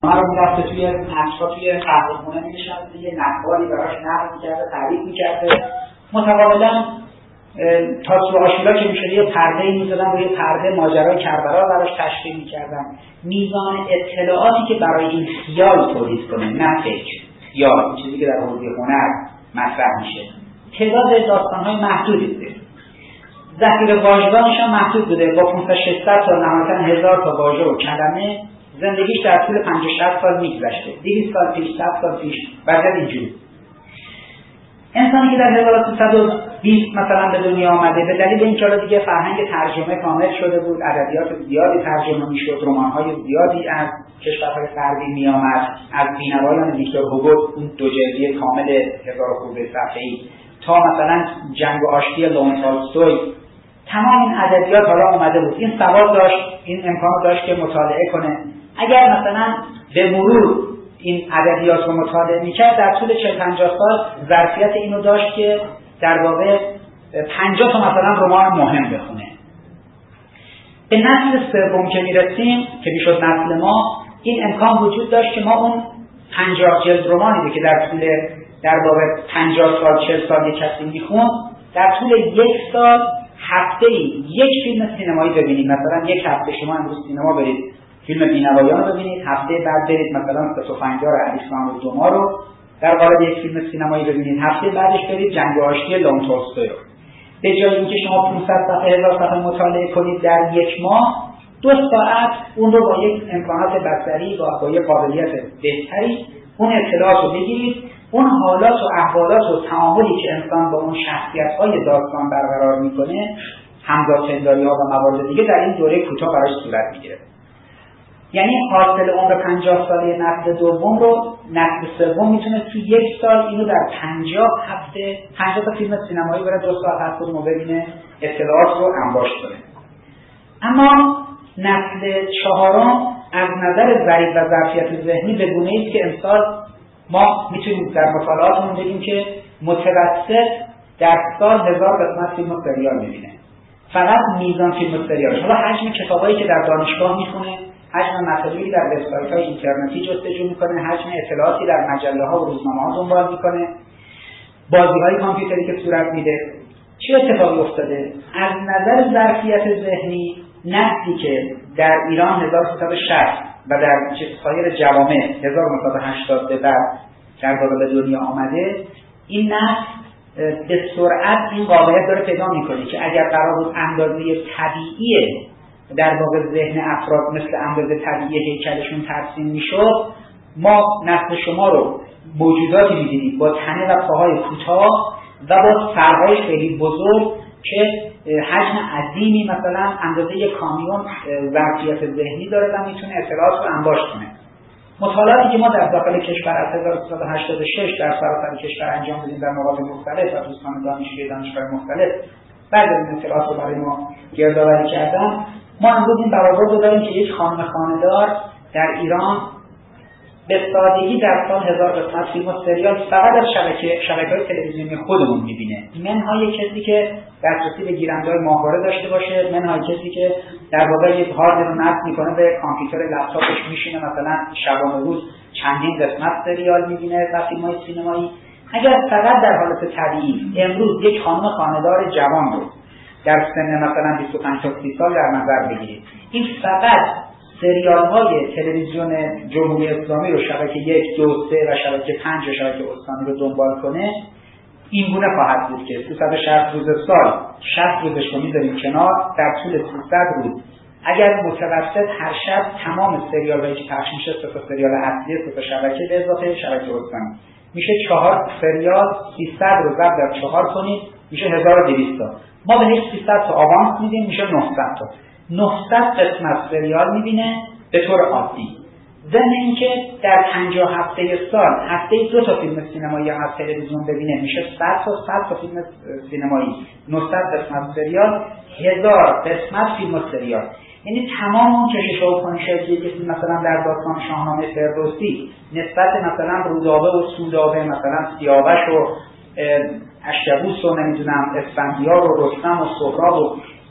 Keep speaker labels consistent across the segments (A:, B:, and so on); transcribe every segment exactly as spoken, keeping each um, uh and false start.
A: ما رو میرفته توی نقشا توی قهوه‌خونه می‌نشسته، یه نقالی براش نقد می‌کرده، تعریف می‌کرده. متقابلا تئاتر آشیلا که می‌شد یه پرده‌ای می‌زدن روی پرده ماجرای کربلا براش تشریح می‌کردن. میزان اطلاعاتی که برای این خیال تولید کنه، نه فکر، خیال، چیزی که در حوزه هنر مطرح میشه، تعداد داستان‌های محدودی بوده. ذخیره واژگانش هم محدود بوده. با پانصد ششصد تا نهایتاً هزار تا واژه و کلمه زندگیش در طول پنجاه شصت سال می‌گذشته. دویست سال پیش، صد سال پیش، بعد اینجوری. انسانی که در هزار و سیصد و بیست مثلا به دنیا آمده، به دلیل اینکه دیگه فرهنگ ترجمه کامل شده بود، ادبیات زیادی ترجمه می‌شد، رمان‌های زیادی از کشورهای غربی می‌آمد، از بی‌نوایان ویکتور هوگو اون دو جلدی کامل هزار خورده صفحه‌ای تا مثلا جنگ و آشتی لئون تولستوی، تمام این ادبیات حالا اومده بود. این سواد داشت، این امکان داشت که مطالعه کنه. اگر مثلا به مرور این ادبیات رو مطالعه می‌کرد، در طول چهل پنجاه سال ظرفیت اینو داشت که در واقع پنجاه تا مثلا رمان مهم بخونه. به نسل سوم که میرسیم که میشد نسل ما، این امکان وجود داشت که ما اون پنجاه جلد رمانی که در طول در واقع پنجاه سال چهل سال یک کسی میخوند، در طول یک سال هفته‌ای یک فیلم سینمایی ببینید. مثلا یک هفته شما امروز سینما برید فیلم بی‌نوایان رو ببینید، هفته بعد برید مثلا تفنگدار علی سام دوما رو در قالب یک فیلم سینمایی ببینید، هفته بعدش برید جنگ و آشتی لئون تولستوی رو. به جای اینکه شما پانصد صفحه هزار صفحه مطالعه کنید در یک ماه، دو ساعت اون رو با یک امکانات بصری و با یک قابلیت بهتری اون اطلاعات رو بگیرید. اون حالات و احوالات و تعاملی که انسان با اون شخصیت‌های داستان برقرار می‌کنه، همزادپنداری‌ها و موارد دیگه در این دوره کوتاه براش صورت می‌گیره. یعنی حاصل عمر پنجاه ساله نسل دوم رو نسل سوم میتونه توی یک سال اینو در پنجاه هفته پنجاه تا فیلم سینمایی برای دو ساعت هر کدوم رو ببینه، اطلاعات رو انباشت کنه. اما نسل چهارم از نظر ظریف و ظرفیت ذهنی به گونه‌ای که امسال ما میتونیم در مطالعاتمون بگیم که متوسط در سال هزار قسمت فیلم و سریال میبینه. فقط میزان فیلم و سریالش، حالا حجم کتابایی که در دانشگاه میخونه، حجم مطالبی که در وبسایت‌های اینترنتی جستجو میکنه، حجم اطلاعاتی در مجله‌ها و روزنامه‌ها دنبال میکنه، بازی‌های کامپیوتری که صورت میده. چه اتفاقی افتاده؟ از نظر ظرفیت ذهنی نسلی که در ایران هزار و سیصد و شصت و در سایر جوامع هزار و نهصد و هشتاد به بعد در واقع به دنیا آمده، این نسل به سرعت این قابلیت داره پیدا میکنه که اگر قرار بود اندازه طبیعی در واقع ذهن افراد مثل اندازه طبیعی هیکلشون ترسیم میشد، ما نسل شما رو موجوداتی می‌دیدید با تنه و پاهای کوتاه و با سرهای خیلی بزرگ که حجم عظیمی مثلا اندازه یک کامیون ظرفیت ذهنی داره و میتونه اطلاعات رو انباشت کنه. مطالعاتی که ما در داخل کشور از هزار و سیصد و هشتاد و شش در سراسر کشور انجام دادیم در مواقع مختلف و دوستان دانشجوی دانشگاه مختلف بعد از این اطلاعات رو برای ما گردآوری کردن، ما امروز این برآورد رو داریم که یک خانم خانه‌دار در ایران به سادگی در سال هزار قسمت فیلم و سریال فقط از شبکه شبکه‌های تلویزیونی خودمون می‌بینه. منهای کسی که دسترسی به گیرنده‌های ماهواره داشته باشه، منهای کسی که در واقع یک هارد رو نصب می‌کنه به کامپیوتر لپتاپش میشینه مثلا شبانه روز چندین قسمت سریال می‌بینه و فیلم‌های سینمایی. اگر فقط در حالت طبیعی امروز یک خانم خانه‌دار جوان رو در سن مثلا بیست و پنج تا سی سال در نظر بگیرید، این فقط سریال های تلویزیون جمهوری اسلامی رو شبکه یک، دو، سه و شبکه پنج و شبکه استانی رو دنبال کنه، این گونه خواهد بود که سیصد و شصت روز سال شصت روزش رو میذاریم کنار، در طول سیصد روز اگر متوسط هر شب تمام سریال هایی که پخش میشه، سه تا سریال اصلی، سه تا شبکه به اضافه شبکه استانی میشه چهار سریال، سیصد رو ضرب در چهار کنید میشه هزار و دویست تا. ما به هیچ سیصد تا آوانس میدیم میشه نهصد تا. نهصد قسمت سریال میبینه به طور عادی. ضمن اینکه در پنجاه هفته سال هفته دو تا فیلم سینمایی از تلویزیون ببینه میشه صد تا صد تا فیلم سینمایی، نهصد قسمت سریال، هزار قسمت فیلم و سریال. یعنی تمام اون کشش و کنشایی که مثلا در داستان شاهنامه فردوسی نسبت مثلا رودابه و سودابه، مثلا سیاوش و اشکبوس و نمیدونم اسفندیار و رستم و سهراب و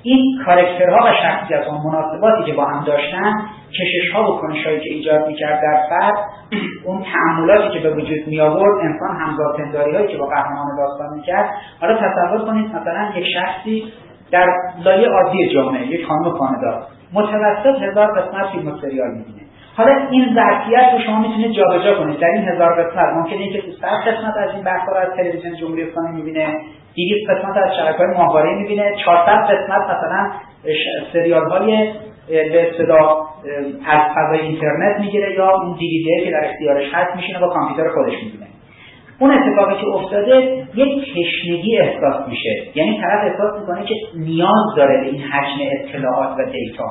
A: این کاراکترها و شخصیت‌ها و مناسباتی که با هم داشتن، کشش‌ها و کنش‌هایی که ایجاد می‌کرد در فرد، اون تعاملاتی که به وجود می‌آورد، انسان همزادپنداری‌هایی که با قهرمان داستان می‌کرد. حالا تصور کنید مثلا یک شخصی در لایه عادی جامعه، یک خانم خانه‌دار، متوسط هزار قسمت فیلم و سریال می‌بینه. حالا این ظرفیت رو شما میتونید جابجا کنید. در این هزار قسمت ممکنه که صد قسمت از این بحث‌ها رو از تلویزیون جمهوری اسلامی می‌بینه، دویست قسمت از شبکه‌های ماهواره‌ای می‌بینه، چهارصد قسمت مثلا سریال‌های به اصطلاح از فضای اینترنت می‌گیره یا اون دیویدی که در اختیارش هست میشینه با کامپیوتر خودش می‌بینه. اون اتفاقی که افتاده یک تشنگی احساس میشه، یعنی طرف احساس می‌کنه که نیاز داره به این حجم اطلاعات و دیتا.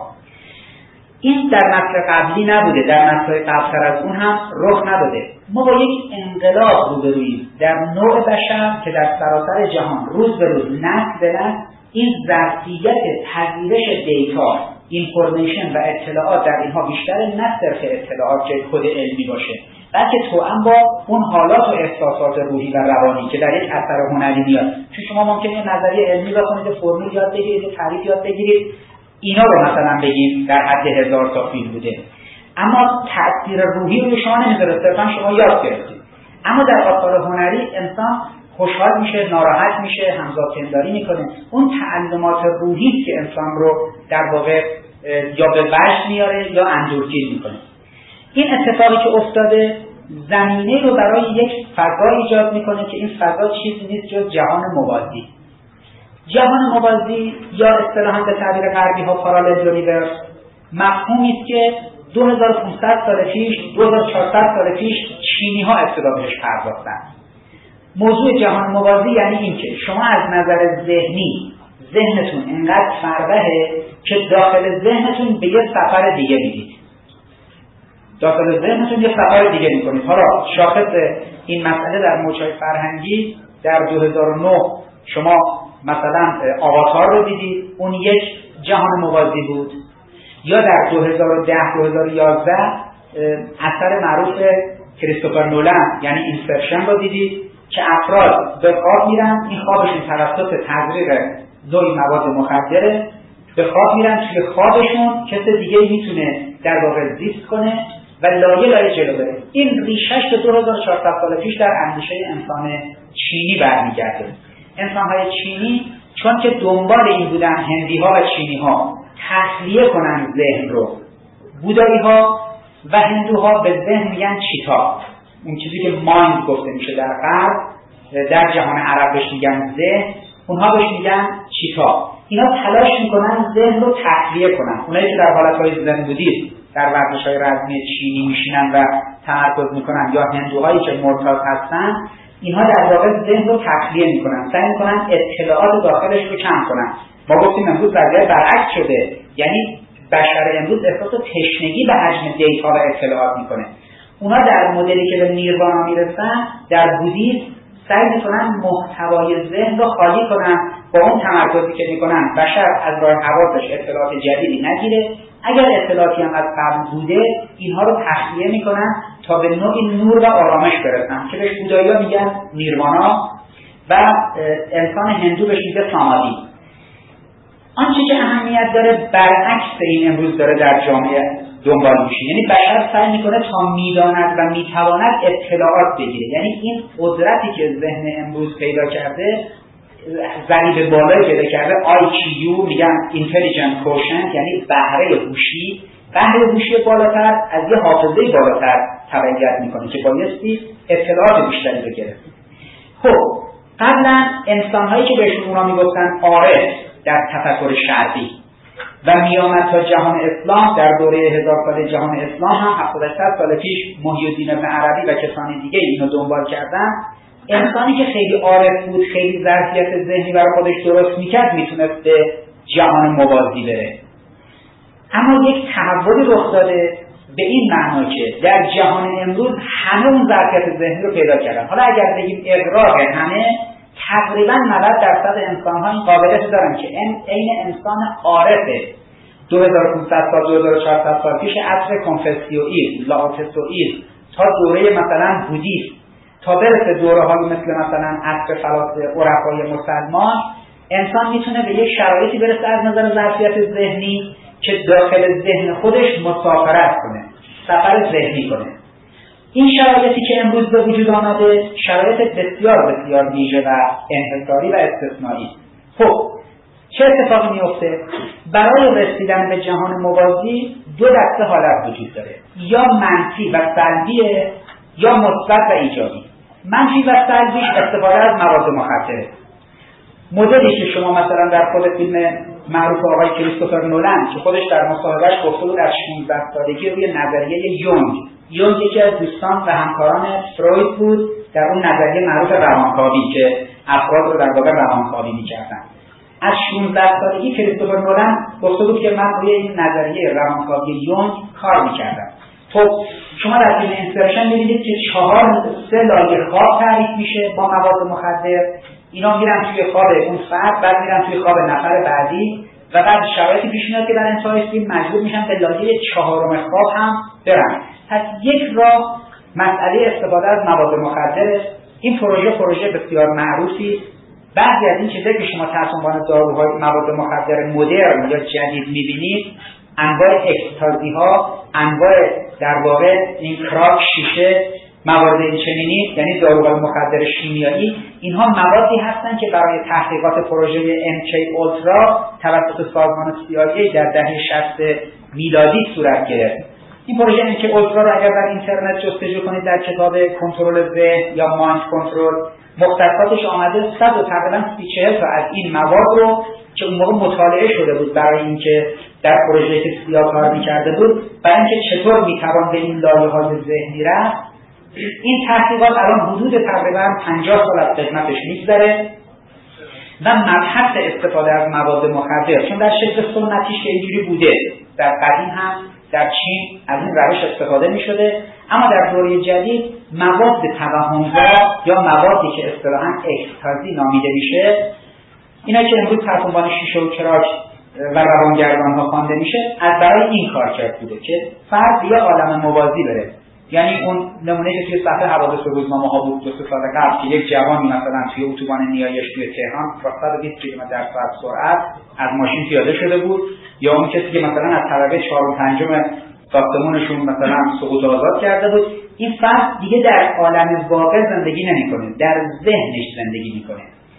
A: این در نسل قبلی نبوده، در نسل قبل‌تر از اون هم رخ نداده. ما با یک انقلاب روبروییم در نوع بشر که در سراسر جهان روز به روز نسل به نسل این ظرفیت پذیرش دیتا، اینفورمیشن و اطلاعات در اینها بیشتره، نه صرف اطلاعات که کد علمی باشه، بلکه توأم با اون حالات و احساسات روحی و روانی که در یک اثر هنری میاد. چون شما ممکنه نظریه علمی بخونید، فرمول یاد بگیرید، تعریف یاد بگیرید، اینا رو مثلا بگیم در حد هزار تا فیلم بوده، اما تأثیر روحی رو شما نمیذاره، صرفا شما یاد گرفتید. اما در آثار هنری انسان خوشحال میشه، ناراحت میشه، همزادپنداری میکنه. اون تعلمات روحی که انسان رو در واقع یا به وجد میاره یا اندورگیر میکنه. این اتفاقی که افتاده زمینه رو برای یک فضا ایجاد میکنه که این فضا چیزی نیست جز جهان موازی. جهان موازی یا اصطلاحاً به تعبیر غربی ها پارالل یونیورس مفهومی است که دو هزار و پانصد سال پیش، دو هزار و چهارصد سال پیش چینی ها ابتدا بهش پرداختن. موضوع جهان موازی یعنی این که شما از نظر ذهنی ذهنتون انقدر فربهه که داخل ذهنتون به یه سفر دیگه میدید. داخل ذهنتون یه سفر دیگه میکنید. حالا شاخص این مسئله در موجهای فرهنگی در دو هزار و نه شما مثلا آواتار رو دیدید، اون یک جهان موازی بود. یا در دو هزار و ده دو هزار و یازده اثر معروف کریستوفر نولان یعنی اینسپشن رو دیدید که افراد به خواب میرن، این خوابشون توسط تزریق نوعی مواد مخدره، به خواب میرن، توی خوابشون کس دیگه میتونه در واقع زیست کنه و لایه لایه جلو بره. این ریشش به دو هزار و چهارصد سال پیش در اندیشه انسان چینی برمیگرده. انسان‌های چینی چون که دنبال این بودن هندی‌ها و چینی‌ها تخلیه کنن ذهن رو، بودایی‌ها و هندوها به ذهن میگن چیتا، اون چیزی که مایند گفته میشه در غرب، در جهان عرب بهش میگن ذهن، اونها بهش میگن چیتا. اینا تلاش میکنن ذهن رو تخلیه کنن. اونایی که در حالتهای ذهن بودید در ورزش‌های رزمی چینی میشینن و تمرکز میکنن، یا هندوهایی که مرتاض هستن، اینها در واقع ذهن رو تخلیه میکنن، سعی میکنن اطلاعات داخلش رو کم کنن. ما گفتیم امروز وضعیت برعکس شده، یعنی بشر امروز احساس تشنگی به حجم دیتا و اطلاعات میکنه. اونا در مدلی که به نیروانا میرسن در بودیسم سعی میکنن محتوای ذهن رو خالی کنن، با اون تمرکزی که میکنن بشر از راه حواسش اطلاعات جدیدی نگیره، اگر اطلاعاتی هم از قبل بوده اینها رو تخلیه میکنن تا به نوعی نور و آرامش برسن که بهش بودایی‌ها میگن نیروانا و انسان هندو بهش میگه سامادی. آنچه که اهمیت داره برعکس این امروز داره در جامعه دنبال میشه، یعنی بشر سعی میکنه تا میداند و میتواند اطلاعات بگیره. یعنی این قدرتی که ذهن امروز پیدا کرده، ضریب بالایی پیدا کرده، آی کیو میگن اینتلیجنت کوشنت، یعنی بهره هوشی، بهره هوشی بالاتر از یه حافظه بالاتر تبعیت میکنه که بایستی اطلاعات بیشتری رو گرفت. خب قبلا انسان‌هایی که بهشون اونا میگفتن عارف در تفکر شرعی و میامد تا جهان اسلام، در دوره هزار سال جهان اسلام هم هفتاد هشتصد سال پیش محی الدین ابن عربی و کسانی دیگه اینو دنبال کردن. انسانی که خیلی عارف بود، خیلی ظرفیت ذهنی برای خودش درست میکرد، میتونست به جهان موازی بره. اما یک تحولی رخ داده به این معنا که در جهان امروز همه اون ظرفیت ذهنی رو پیدا کردن. حالا اگر بگیم اغراق همه، تقریبا نود درصد انسان‌ها این قابلیت دارن که این انسان عارفه. دو هزار و پانصد سال دو هزار و چهارصد سال پیش عصر کنفوسیوئیسم، لاوتسوئیسم تا دوره مثلا بودیسم، تا برسه دوره های مثل مثلا عصر فلاسفه عرفای مسلمان، انسان میتونه به یک شرایطی برسه از نظر ظرفیت ذهنی که داخل ذهن خودش مسافرت کنه، سفر ذهنی کنه. این شرایطی که امروز به وجود آمده شرایط بسیار بسیار ویژه و انحصاری و استثنایی. خب چه اتفاقی میفته؟ برای رسیدن به جهان موازی دو دسته حالت وجود داره، یا منفی و سلبیه یا مثبت و ایجابی. منفی و سلبیش استفاده از مواد مخدره. مدلی که شما مثلا در خود فیلم معروف آقای کریستوفر نولان که خودش در مصاحبهش گفته بود از شانزده سالگی روی نظریه یونگ، یونگ یکی از دوستان و همکاران فروید بود در اون نظریه معروف روانکاوی که افراد رو در واقع روانکاوی می‌کردن. از شانزده سالگی کریستوفر نولان گفته بود که من روی این نظریه روانکاوی یونگ کار می‌کردم. خب شما در فیلم اینسپشن می‌بینید که چهار سه لایه خواب تعریف میشه با مواد مخدر. اینا میرن توی خواب اون فرد، بعد میرن توی خواب نفر بعدی و بعد شرایطی پیش میاد که در انتهای فیلم مجبور میشن به لایه چهارم خواب هم برن. پس یک راه مسئله استفاده از مواد مخدر. این پروژه پروژه بسیار معروفی. بعضی از این چیزایی که شما تحت عنوان داروهای مواد مخدر مدرن یا جدید میبینید، انواع اکستازی ها، انواع در واقع این کراک، شیشه، موارد این چنینی، یعنی داروهای مخدر شیمیایی، اینها موادی هستند که برای تحقیقات پروژه ام کی اولترا توسط سازمان سی آی ای در دهه شصت میلادی صورت گرفت. این پروژه ام کی اولترا رو اگر در اینترنت جستجو کنید در کتاب کنترل ذهن یا مایند کنترل، مختصاتش آمده صد و تقریبا سی چهل تا از این مواد رو که اون موقع مطالعه شده بود برای اینکه در پروژه که سی آی کار می‌کرده بود، برای اینکه چطور می‌توان به این لایه‌های ذهنی رفت. این تحقیقات الان حدود تقریبا پنجاه سال از خدمتش می‌گذره و مبحث استفاده از مواد مخدر، چون در شکل سنتیش که اینجوری بوده، در قدیم هم در چین از این روش استفاده می‌شده، اما در دوره جدید مواد توهم‌زا یا موادی که اصطلاحاً اکستازی نامیده میشه، اینا که امروز تحت عنوان شیشه و کراک و روانگردان‌ها خوانده میشه، از برای این کار کرده بوده که فرد یا عالم موازی بره. یعنی اون نمونه که توی صفحه حوادث روزنامه ها بود دو سه سال قبل که یک جوانی مثلا توی اتوبان نیایش توی تهران با صد و بیست کیلومتر در ساعت سرعت از ماشین پیاده شده بود، یا اون کسی که مثلا از طبقه چهار و پنجم ساختمانشون مثلا سقوط آزاد کرده بود. این فرد دیگه در عالم واقع زندگی نمی‌کنه، در ذهنش زندگی می‌کنه.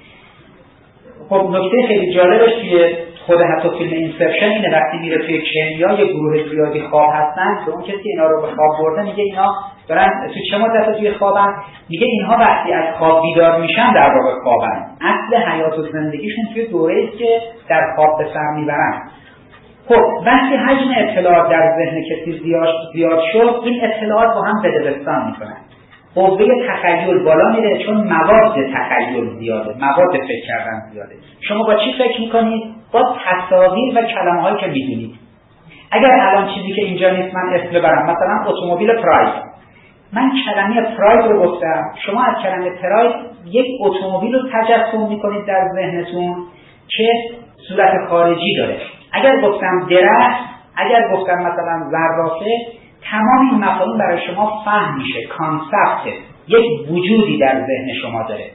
A: خب نکته خیلی جالبش توی خود حتی فیلم اینسپشن اینه، وقتی میره توی کنیا یه گروه زیادی خواب هستن، به اون کسی اینا رو به خواب برده میگه اینا دارن تو چه مدت توی خوابن، میگه اینها وقتی از خواب بیدار میشن در واقع خوابن، اصل حیات و زندگیشون توی دوره‌ای که در خواب به سر میبرن. خب وقتی حجم اطلاعات در ذهن کسی زیاد زیاد شد، این اطلاعات با هم بدبستان میکنن، قوه تخیل بالا میره، چون مواد تخیل زیاده، مواد فکر کردن زیاده. شما با چی فکر میکنید؟ با تصاویر و کلمه‌هایی که میدونید. اگر الان چیزی که اینجا نیست من اسم ببرم، مثلا اتومبیل پراید، من کلمه پراید رو گفتم، شما از کلمه پراید یک اتومبیل رو تجسم میکنید در ذهنتون که صورت خارجی داره. اگر گفتم درخت، اگر گفتم مثلا زرافه، تمام این مفاهیم برای شما فهم میشه، کانسپت، یک وجودی در ذهن شما داره.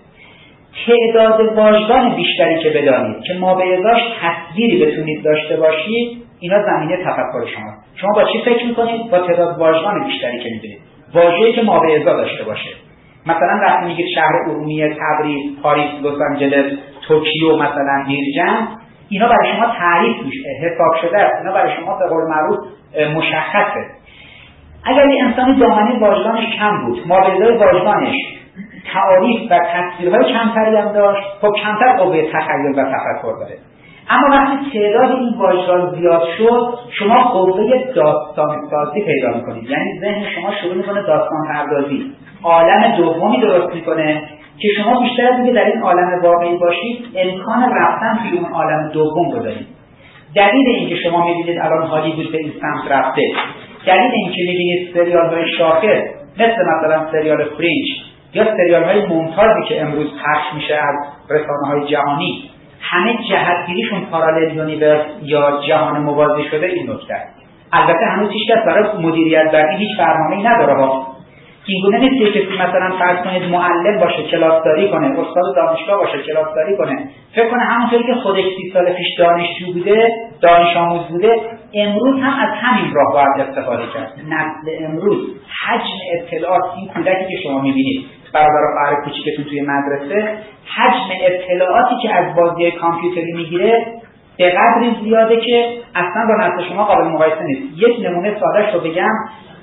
A: تعداد واژگان بیشتری که بدانید که ما به ازاش تصویری بتونید داشته باشید، اینا زمینه تفکر شما. شما با چی فکر میکنید؟ با تعداد واژگان بیشتری که میدونید. واژه‌ای که ما به ازا داشته باشه. مثلا وقتی میگید شهر ارومیه، تبریز، پاریس، لس آنجلس، توکیو، مثلا بیرجن، اینا برای شما تعریف میشه، حساب شده است. اینا برای شما به قول معروف مشخصه. اگر این انسانی دامنه واژگانش کم بود، مابعدای واژگانش تعاریف و تصویرهای کمتری هم داشت، خب کمتر قوه تخیل و تفکر داره. اما وقتی تعداد این واژگان زیاد شد، شما قوه داستان سازی پیدا میکنید، یعنی ذهن شما شروع میکنه داستان پردازی، عالم دومی درست میکنه که شما بیشتر از اینکه در این عالم واقعی باشید، امکان رفتن توی اون عالم دوم رو دارید. دلیل اینکه شما میبینید الان هالیوود به این سمت رفته، دلیل اینکه میبینید سریال‌های شاخص مثل مثلا سریال فرینج یا سریال‌های ممتازی که امروز پخش میشه از رسانه‌های جهانی، همه جهتگیریشون پارالل یونیورس یا جهان موازی شده. این نکته البته هنوز هیچ کس برای مدیریت بر این هیچ برنامه‌ای نداره ها. این گونه نیست که مثلا فرض کنید معلم باشه کلاسداری کنه، استاد دانشگاه باشه کلاسداری کنه، فکر کنه همونطوری که خودش سی سال پیش دانشجو بوده، دانش آموز بوده، امروز هم از همین راه باید استفاده کرد. نسل امروز حجم اطلاعات، این کودکی که شما می‌بینید برادر و خواهر کوچیکتون توی مدرسه، حجم اطلاعاتی که از بازی کامپیوتری میگیره به قدری زیاده که اصلا با نسل شما قابل مقایسه نیست. یک نمونه ساده‌اش رو بگم،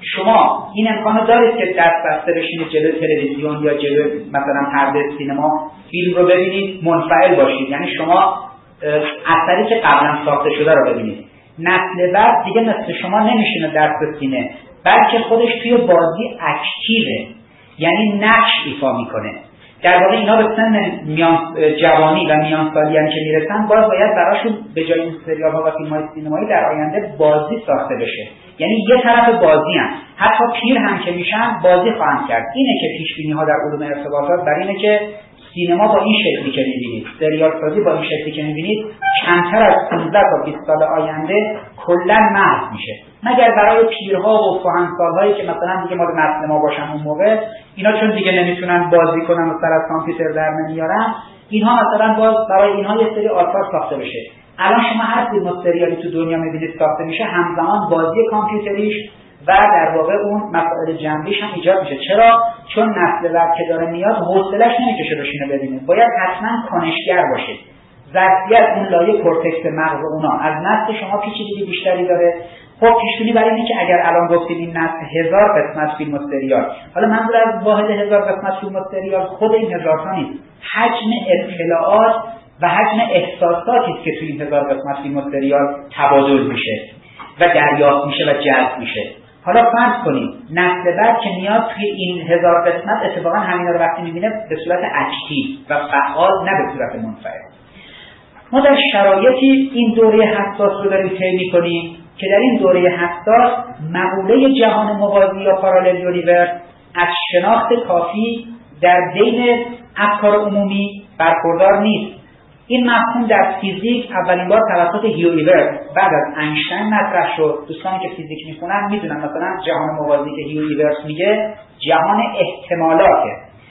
A: شما این امکانو دارید که دست بسته بشینید جلوی تلویزیون یا جلوی مثلا پرده سینما فیلم رو ببینید، منفعل باشید، یعنی شما اثری که قبلا ساخته شده رو ببینید. نسل بعد دیگه مثل شما نمیشینه دست به سینه، بلکه خودش توی بازی اکتیوه، یعنی نقش ایفا میکنه. در واقع اینا به سن میان جوانی و میان سالیان که میرسن، باز باید براشون به جای این سریال ها و فیلم های سینمایی در آینده بازی ساخته بشه، یعنی یه طرف بازی هم. حتی پیر هم که میشن بازی خواهند کرد. اینه که پیش بینی ها در علوم ارتباطات بر اینه که سینما با این شکلی که میبینید، سریال سازی با این شکلی که میبینید، کمتر از پانزده تا بیست سال آینده کلا محو میشه، مگر برای پیرها و کهنسال‌هایی که مثلا دیگه مال نسل ما باشن اون موقع، اینا چون دیگه نمیتونن بازی کنن و سر از کامپیوتر در نمیارن، اینها مثلا باز برای اینها یه سری آثار ساخته بشه. الان شما هر فیلم و سریالی تو دنیا میبینید ساخته میشه، همزمان بازی کامپیوتریش و در واقع اون مسائل جنبیش هم ایجاد میشه. چرا؟ چون نسل بعد که داره میاد حوصله‌اش نمیکشه بشینه ببینه، باید حتما کنشگر باشه. ظرفیت اون لایه کورتکس مغز اونا از نسل شما پیچیدگی بیشتری داره. خب پیش‌بینی برای اینه که اگر الان گفتیم این نسل هزار قسمت فیلم و سریال، حالا منظور از واحد هزار قسمت فیلم و سریال خود این هزار تا نیست، حجم اطلاعات و حجم احساساتی که توی این هزار قسمت فیلم و سریال تبادل میشه و دریافت میشه و جذب میشه. حالا فرض کنیم نسل بعد که میاد توی این هزار قسمت اتفاقا همینا رو وقتی میبینه به صورت اکتیو و فعال، نه به صورت منفعل. ما در شرایطی این دوره حساس رو داریم طی می‌کنیم که در این دوره حساس مقوله جهان موازی یا پارالل یونیورس از شناخت کافی در بین افکار عمومی برخوردار نیست. این مفهوم در فیزیک اولین بار توسط هیو ایورت بعد از اینشتین مطرح شد. دوستانی که فیزیک میخونن میدونن مثلا جهان موازی که هیو ایورت میگه جهان احتمالاته.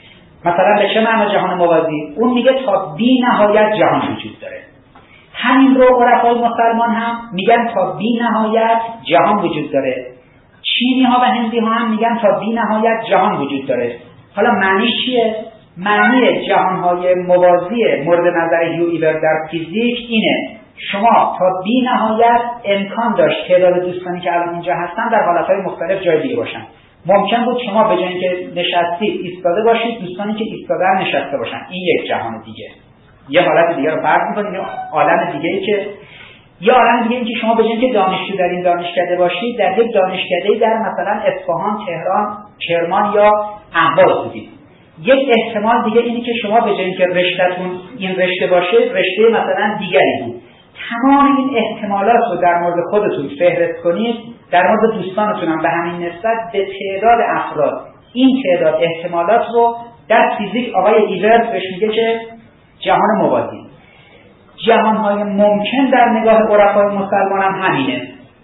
A: مثلا به چه معنی جهان موازی؟ اون میگه تا بی نهایت جهان وجود داره. همین رو عرفای مسلمان هم میگن تا بی نهایت جهان وجود داره. چینی ها و هندی ها هم میگن تا بی نهایت جهان وجود داره. حالا معنیش چیه؟ معنی جهانهای موازی مورد نظر هیو ایورت در فیزیک اینه: شما تا بی نهایت امکان داشت تعداد دوستانی که الان اینجا هستن در حالتهای مختلف جای دیگه باشن. ممکن بود شما به جای اینکه نشستید ایستاده باشید، دوستانی که ایستادن نشسته باشن. این یک جهان دیگه. یه حالت دیگه رو فرض می‌کنید، یه عالم دیگه‌ای که یه عالم دیگه این که شما به جای اینکه دانشجو در این دانشکده باشید، در یک دانشکده‌ای در مثلا اصفهان، تهران، کرمان یا اهواز بودید. یک احتمال دیگه اینه که شما به جای اینکه رشته‌تون این رشته باشه، رشته مثلا دیگری بود. تمام این احتمالات رو در مورد خودتون فهرست کنید، در مورد دوستانتون هم به همین نسبت به تعداد افراد. این تعداد احتمالات رو در فیزیک آقای ایورت بهش میگه که جهان موازی. جهان‌های ممکن در نگاه عرفای مسلمان هم همینه.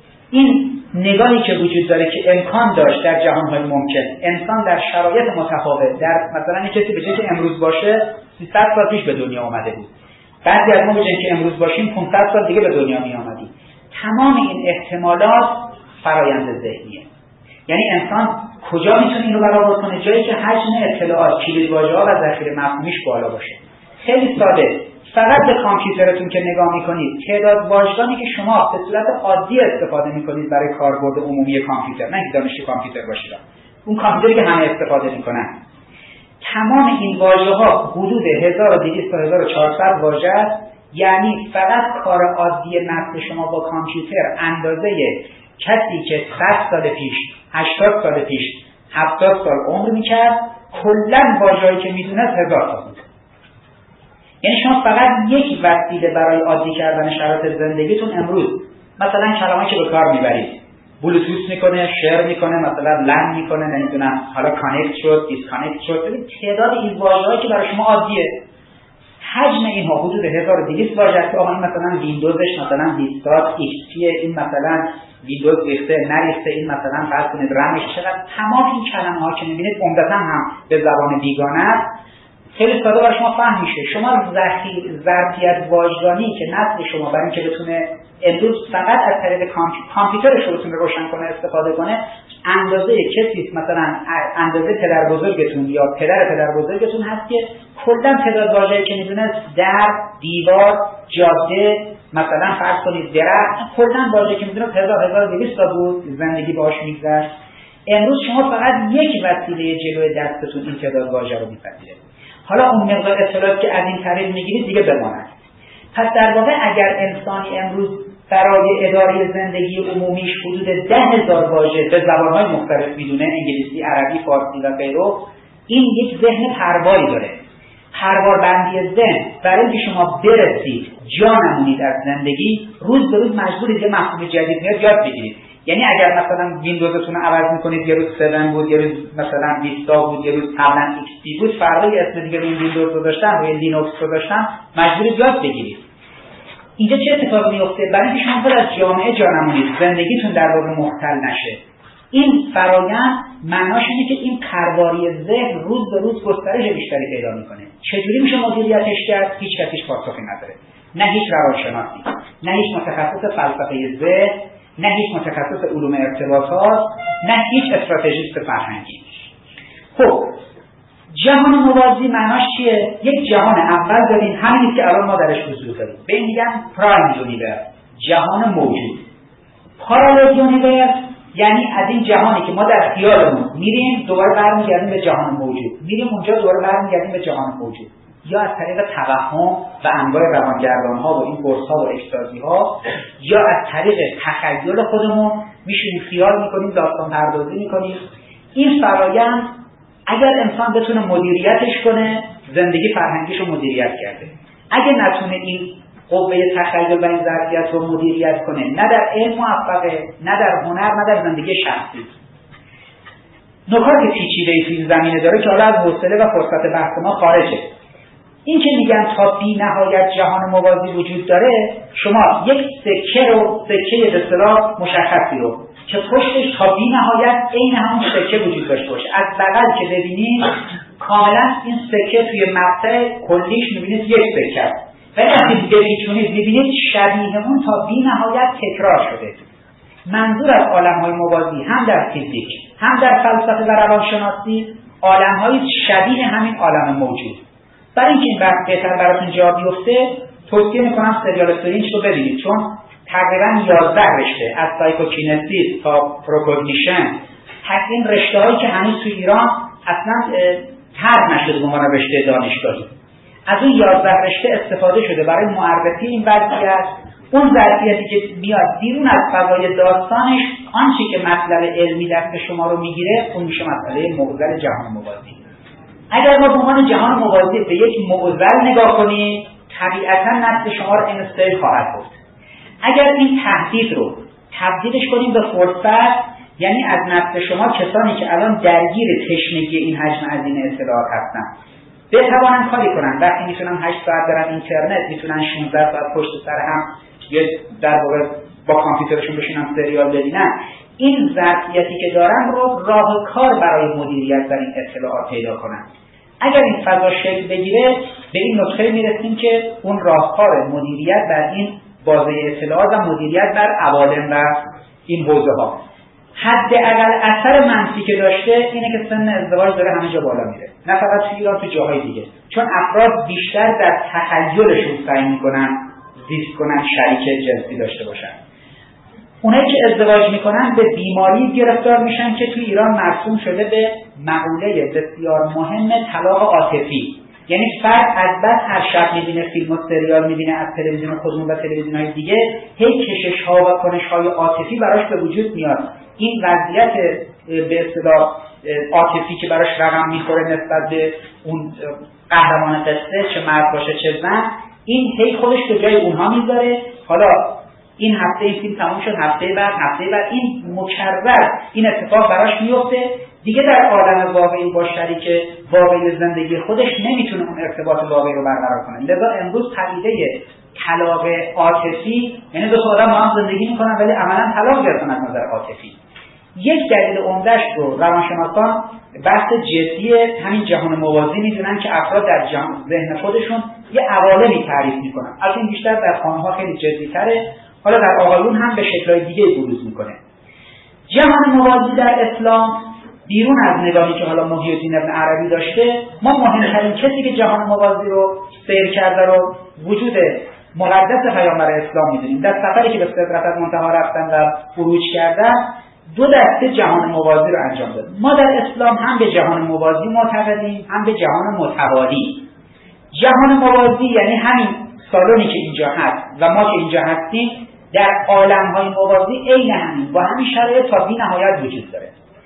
A: این نگاهی که وجود داره که امکان داشت در جهان‌های ممکن انسان در شرایط متفاوت، در مثلا کسی به جای که امروز باشه سیصد سال پیش به دنیا اومده بود، بعضی از ما به جای که امروز باشیم پانصد سال دیگه به دنیا می آمدیم. تمام این احتمالات فرایند ذهنیه. یعنی انسان کجا میتونه اینو برآورد کنه؟ جایی که حجم اطلاعات، کلیدواژه‌ها و ذخیره مفهومیش بالا باشه. خیلی ساده، فقط به کامپیوترتون که نگاه میکنید، تعداد واژگانی که شما به صورت عادی استفاده میکنید برای کاربرد عمومی کامپیوتر، نه اینکه دانشجو کامپیوتر باشید، اون کامپیوتری که همه استفاده میکنن، تمام این واژه‌ها حدود هزار و دویست تا هزار و چهارصد واژه است. یعنی فقط کار عادی نسل شما با کامپیوتر اندازه کسی که صد سال پیش، هشتاد سال پیش، هفتاد سال عمر میکرد، کلاً واژه‌ای که میدونست هزار تا بود. یعنی شما فقط یک وسیله برای عادی کردن شرایط زندگیتون امروز، مثلا کلمه‌ای که به کار میبرید، بلوتوث میکنه، شیر میکنه، مثلا لن میکنه، نمیدونم حالا کانکت شد، دیسکانکت شد. ببین تعداد این واژه‌هایی که برای شما عادیه، حجم اینها حدود هزار و دویست واژه است. آقا این مثلا ویندوزش مثلا ویستا ایکس پی، این مثلا ویندوز ریخته نریخته، این مثلا فرض کنید رمش چقدر، تمام این کلمه ها که میبینید عمدتا هم به زبان بیگانه است، خیلی ساده برای شما فهم میشه. شما ذخیر ظرفیت واژگانی که نسل شما برای اینکه بتونه امروز فقط از طریق کامپیوترش رو بتونه روشن کنه استفاده کنه، اندازه کسی مثلا اندازه پدر بزرگتون یا پدر پدر بزرگتون هست که کلا تعداد واژه‌ای که میدونه در، دیوار، جاده، مثلا فرض کنید درخت، کلا واژه‌ای که میدونه هزار هزار و دویست تا بود زندگی باهاش میگذشت. امروز شما فقط یک وسیله جلوی دستتون این تعداد واژه رو میپذیره. حالا اون مقدار اطلاعاتی که از این طریق میگیرید دیگه بماند. پس در واقع اگر انسانی امروز برای اداره زندگی عمومیش حدود ده هزار واژه به زبانهای مختلف میدونه، انگلیسی، عربی، فارسی و غیره، این یک ذهن پروایی داره. پرواربندی ذهن برای اینکه شما برسید جا نمونید از زندگی، روز به روز مجبورید یه مفهوم جدید میاد یاد بگیرید. یعنی اگر مثلا ویندوزتون رو عوض میکنید، یه روز هفت بود، یه روز مثلا ویستا بود، یه روز قبلا ایکس پی بود، فردا یه اسم دیگه روی ویندوز گذاشتن، روی لینوکس گذاشتن، مجبورید یاد بگیرید. اینجا چه اتفاقی میفته؟ برای اینکه شما خود از جامعه جا نمونید، زندگیتون در واقع مختل نشه. این فرایند معناش اینه که این پرواری ذهن روز به روز گسترش بیشتری پیدا میکنه. چجوری میشه مدیریتش کرد؟ هیچ کسیش پاسخی نداره. نه هیچ روانشناسی، نه هیچ متخصص فلسفه ذهن، نه هیچ متخصص علوم ارتباطات، نه هیچ استراتژیست فرهنگی. خب جهان موازی معناش چیه؟ یک جهان اول داریم، همینی که الان ما درش حضور داریم. به این میگن پرایم یونیورس، جهان موجود. پارالل یونیورس یعنی از این جهانی که ما در خیالمون میریم دوباره برمیگردیم به جهان موجود، میریم اونجا دوباره برمیگردیم به جهان موجود، یا از طریق توهم و انواع روانگردان‌ها و این قرص‌ها و اکستازی‌ها، یا از طریق تخیل خودمون میشیم خیال میکنیم، داستان پردازی میکنیم. این فرایند اگر انسان بتونه مدیریتش کنه، زندگی فرهنگیش رو مدیریت کرده. اگه نتونه این قوه تخیل و این ظرفیت رو مدیریت کنه، نه در علم موفقه، نه در هنر، نه در زندگی شخصی. نکات پیچیده‌ای تو این زمینه داره که حالا از حوصله و فرصت بحث ما خارجه. این که میگن تا بی نهایت جهان موازی وجود داره، شما یک سکه رو، سکه به اصطلاح مشخصی رو که پشتش تا بی نهایت عین همون سکه وجود داشته باشه، از بغل که ببینید کاملا این سکه توی مقطع کلیش میبینید یک سکه است، ولی وقتی بپیچونید میبینید شبیه اون تا بی نهایت تکرار شده. منظور از عالم‌های موازی هم در فیزیک، هم در فلسفه و روانشناسی، عالم‌های شبیه همین عالم موجود. برای اینکه این بحث بهتر براتون جا بیفته، توصیه میکنم سریال استرینج رو ببینید، چون تقریبا یازده رشته از سایکوکینستیس تا پروکوگنیشن، هست این رشته هایی که هنوز تو ایران اصلا طرح نشده به عنوان رشته دانشگاهی، از اون یازده رشته استفاده شده برای معرفی این وضعیت. اون ظرفیتی که میاد بیرون از فضای داستانش، آنچه که مطلب علمی دست شما رو میگیره، اون میشه مسئله معضل جهان موازی. اگر ما به عنوان جهان موازی به یک معضل نگاه کنیم، طبیعتا نسل شما رو انستیل خواهد بود. اگر این تهدید رو تبدیلش کنیم به فرصت، یعنی از نسل شما کسانی که الان درگیر تشنگی این حجم عظیم اطلاعات هستن بتوانن کاری کنن، وقتی میتونن هشت ساعت برن اینترنت، میتونن شانزده ساعت پشت سر هم یا در واقع با کامپیوترشون بشینن سریال ببینن، این ظرفیتی که دارن رو راه کار برای مدیریت در این اطلاعات پیدا کنن. اگر این فضا شکل بگیره، به این نقطه میرسیم که اون راهکار مدیریت بر این بازه اطلاعات و مدیریت بر عوالم و این حوزه ها، حداقل اثر منفی که داشته اینه که سن ازدواج داره همه جا بالا میره، نه فقط تو ایران، تو جاهای دیگه، چون افراد بیشتر در تخیلشون سعی میکنن زیست کنن، شریک جنسی داشته باشن. اونایی که ازدواج میکنن به بیماری گرفتار میشن که تو ایران مرسوم شده به مقوله بسیار مهم طلاق عاطفی. یعنی فرد از بس هر شب میبینه فیلم و سریال میبینه از تلویزیون خودمون و تلویزیون های دیگه، هی کشش ها و کنش های عاطفی براش به وجود میاد. این وضعیت به اصطلاح عاطفی که براش رقم میخوره نسبت به اون قهرمان قصه، چه مرد باشه چه زن، این هی خودش به جای اونها میذاره. حالا این هفته این فیلم تموم شد، هفته بعد هفته بعد این مکرر این اتفاق براش میفته. دیگه در عالم واقعی با شریک واقعی زندگی خودش نمیتونه اون ارتباط واقعی رو برقرار کنه. لذا امروز پدیده طلاق عاطفی، یعنی دو تا آدم با هم زندگی میکنن ولی عملا طلاق گرفتن از نظر عاطفی. یک دلیل عمده‌اش رو روانشناسان بحث جدی همین جهان موازی میدونن که افراد در ذهن خودشون یه عوالمی تعریف میکنن. از این بیشتر در خانم‌ها خیلی جدی‌تره، حالا در آقایون هم به شکل‌های دیگه بروز میکنه. جهان موازی در اسلام بیرون از نگاهی که حالا محی الدین ابن عربی داشته، ما مهمترین کسی که جهان موازی رو سیر کرده رو وجود مقدس پیامبر اسلام میدونیم. در سفری که به سدرة المنتهی رفتن و خروج کردن، دو دسته جهان موازی رو انجام داد. ما در اسلام هم به جهان موازی معتقدیم، هم به جهان متوالی. جهان موازی یعنی همین سالونی که اینجا هست و ما که اینجا هستیم در عالم‌های موازی عین همین با همین شرایط تا بی‌نهایت وجود داره.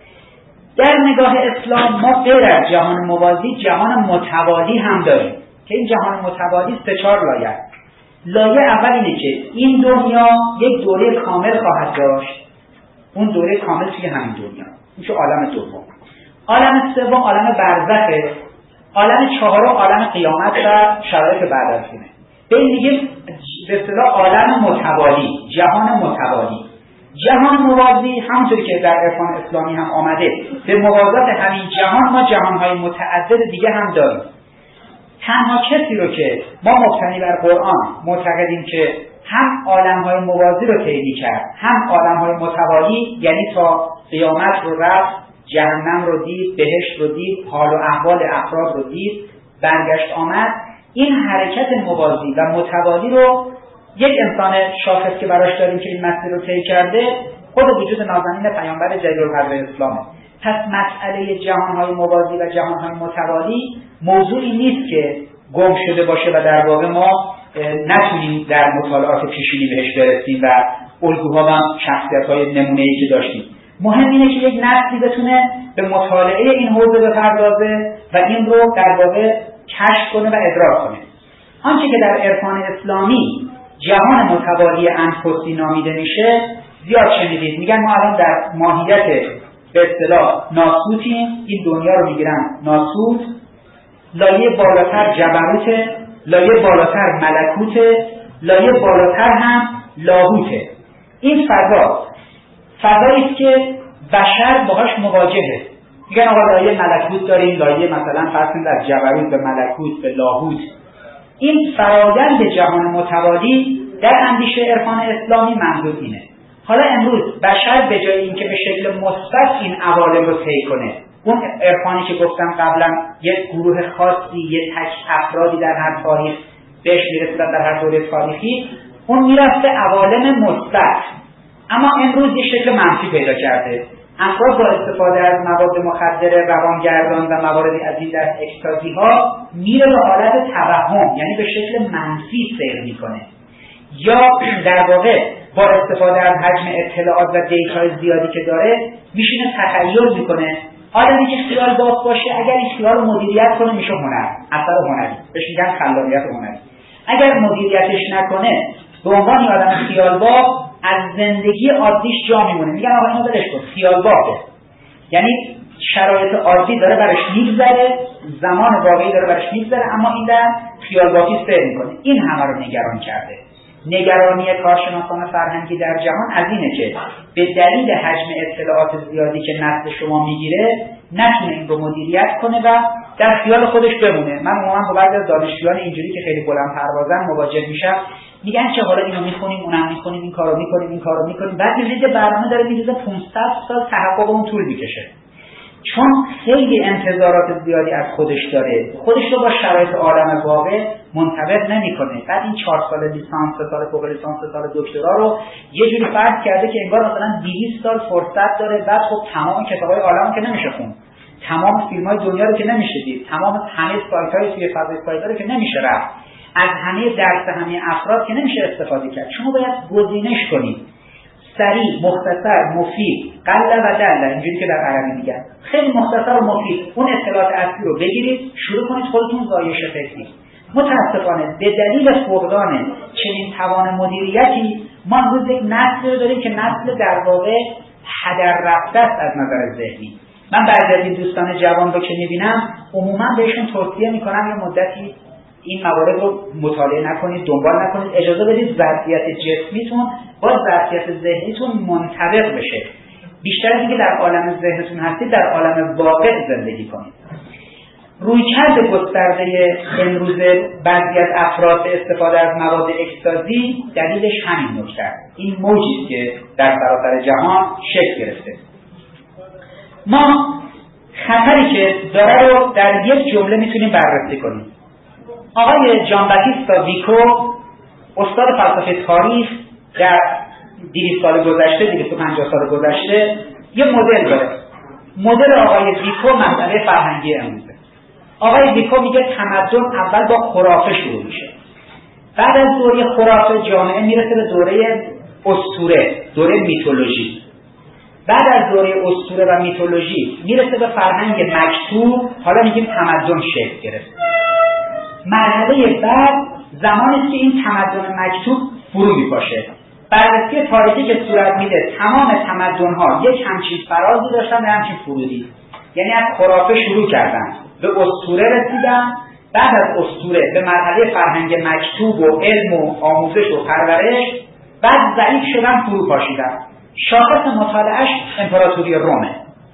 A: در نگاه اسلام ما غیر از جهان موازی جهان متوالی هم داریم که این جهان متوالی سه چهار لایه است. لایه اول اینه که این دنیا یک دوره کامل خواهد داشت، اون دوره کامل توی همین دنیا، میشه عالم دوم. عالم سوم عالم برزخه، عالم چهارم عالم قیامت و شرایط بعد از اینه. به این دیگه به اصطلاح عالم متوالی، جهان متوالی. جهان موازی همونطوری که در عرفان اسلامی هم آمده، به موازات همین جهان ما جهانهای متعدد دیگه هم داریم. تنها کسی رو که ما مبتنی بر قرآن معتقدیم که هم عالم‌های موازی رو طی کرد، هم عالم‌های متوالی، یعنی تا قیامت رو رفت، جهنم رو دید، بهشت رو دید، حال و احوال افراد رو دید، برگشت آمد، این حرکت موازی و متوالی رو یک انسان شاخص که براش داریم که این مسیر رو طی کرده خود وجود نازنین پیامبر جلیل‌القدر اسلامه. پس مسئله جهان‌های موازی و جهان‌های متوالی موضوعی نیست که گم شده باشه و در واقع ما نتونیم در مطالعات پیشینی بهش برسیم و الگوها و شخصیت‌های نمونه‌ای که داشتیم. مهم اینه که یک نسلی بتونه به مطالعه این حوزه بپردازه و این رو در واقع کشف کنه و ادراک کنه. آنچه که در عرفان اسلامی جهان متوالی انفسی نامیده میشه زیاد شنیدید. میگن ما الان در ماهیت به اصطلاح ناسوتیم، این دنیا رو میگیرن ناسوت، لایه بالاتر جبروته، لایه بالاتر ملکوته، لایه بالاتر هم لاهوته. این فضا فضایی است که بشر باهاش مواجهه. میگن آقا لایه ملکوت داریم، لایه مثلا فرض کنید از جبروت به ملکوت به لاهوت. این فرایند جهان متوالی در اندیشه عرفان اسلامی منظور اینه. حالا امروز بشر به جای اینکه به شکل مثبت این عوالم رو طی کنه، اون عرفانی که گفتم قبلا یک گروه خاصی، یک تک افرادی در هر تاریخ بهش میرسیدن در هر دوره تاریخی، اون میرفته عوالم مثبت، اما امروز یه شکل منفی پیدا کرده. افراد با استفاده از مواد مخدر، روانگردان و مواردی از این دست اکستازی ها میره به حالت توهم، یعنی به شکل منفی سیر میکنه، یا در واقع با استفاده از حجم اطلاعات و دیتای زیادی که داره میشینه تخیل میکنه. آدمی که خیال باز باشه اگر این خیال رو مدیریت کنه میشه هنر، اثر هنری، بهش میگن خلاقیت هنری. اگر مدیریتش نکنه به عنوان آدم خیال باز از زندگی عادیش جا میمونه. میگن آقا اینو ولش کن، خیال بازه، یعنی شرایط عادی داره برش میگذره، زمان واقعی داره برش میگذره، اما این در خیال بازی سیر میکنه. این همه رو نگران کرده. نگرانی کارشناسان فرهنگی در جهان از اینه که به دلیل حجم اطلاعات زیادی که نسل شما میگیره نتونه این رو مدیریت کنه و در خیال خودش بمونه. من عموما با بعضی از دانشجویان اینجوری که خیلی بلند پروازن مواجه میشم، میگن که حالا اینو میخونیم، اونم میخونیم، این کارو میکنیم، این کارو میکنیم، بعد میبینید برنامه داره میریزه پانصد سال تحقق اون طول میکشه، چون خیلی انتظارات زیادی از خودش داره، خودش رو با شرایط عالم واقع منطبق نمیکنه. بعد این چهار سال لیسانس، سه سال فوق لیسانس، سه سال دکترا رو یه جوری فرض کرده که انگار مثلا دویست سال فرصت داره. بعد خب تمام کتابای عالمو که نمیشه خوند، تمام فیلم‌های دنیا رو که نمیشه دید، تمام همه سایت‌های توی فضای سایت رو که نمیشه رفت، از همه درس همه افراد که نمیشه استفاده کرد. شما باید گزینش کنید، سریع، مختصر، مفید، قل و دل، اینجوری که در عربی میگن، خیلی مختصر و مفید اون اطلاعات اصلی رو بگیرید، شروع کنید خودتون زایش فکری. متاسفانه به دلیل فقدان چنین توان مدیریتی ما امروز یک نسل رو داریم که نسل در واقع هدر رفته است از نظر ذهنی. من بعضی از این دوستان جوان رو که میبینم عموما بهشون توصیه میکنم یه مدتی این موارد رو مطالعه نکنید، دنبال نکنید، اجازه بدید ظرفیت جسمیتون با ظرفیت ذهنیتون منطبق بشه. بیشتر از اینکه در عالم ذهنتون هستید در عالم واقع زندگی کنید. رویکرد گسترده امروز بعضی از افراد به استفاده از مواد اکستازی دلیلش همین نکته است. این موجی است که در سراسر جهان شکل گرفته. ما خطری که داره رو در یک جمله میتونیم بررسی کنیم. آقای جان باتیستا ویکو، استاد فلسفه تاریخ، در دویست سال گذشته، دویست و پنجاه سال گذشته یه مدل داره. مدل آقای ویکو مسئله فرهنگی امروزه. آقای ویکو میگه تمدن اول با خرافه شروع میشه. بعد از دوره خرافه جامعه میرسه به دوره اسطوره، دوره میتولوژی. بعد از دوره اسطوره و میتولوژی میرسه به فرهنگ مکتوب، حالا میگیم تمدن شکل گرفت. مرحله بعد زمانی است که این تمدن مکتوب فرو میپاشه. بررسی تاریخی که صورت میده تمام تمدن‌ها یک همچین فرازی داشتن و همچین فرودی. یعنی از خرافه شروع کردن، به اسطوره رسیدن، بعد از اسطوره به مرحله فرهنگ مکتوب و علم و آموزش و پرورش، بعد ضعیف شدن، فرو پاشیدن. شاخص مطالعهش امپراتوری رومه.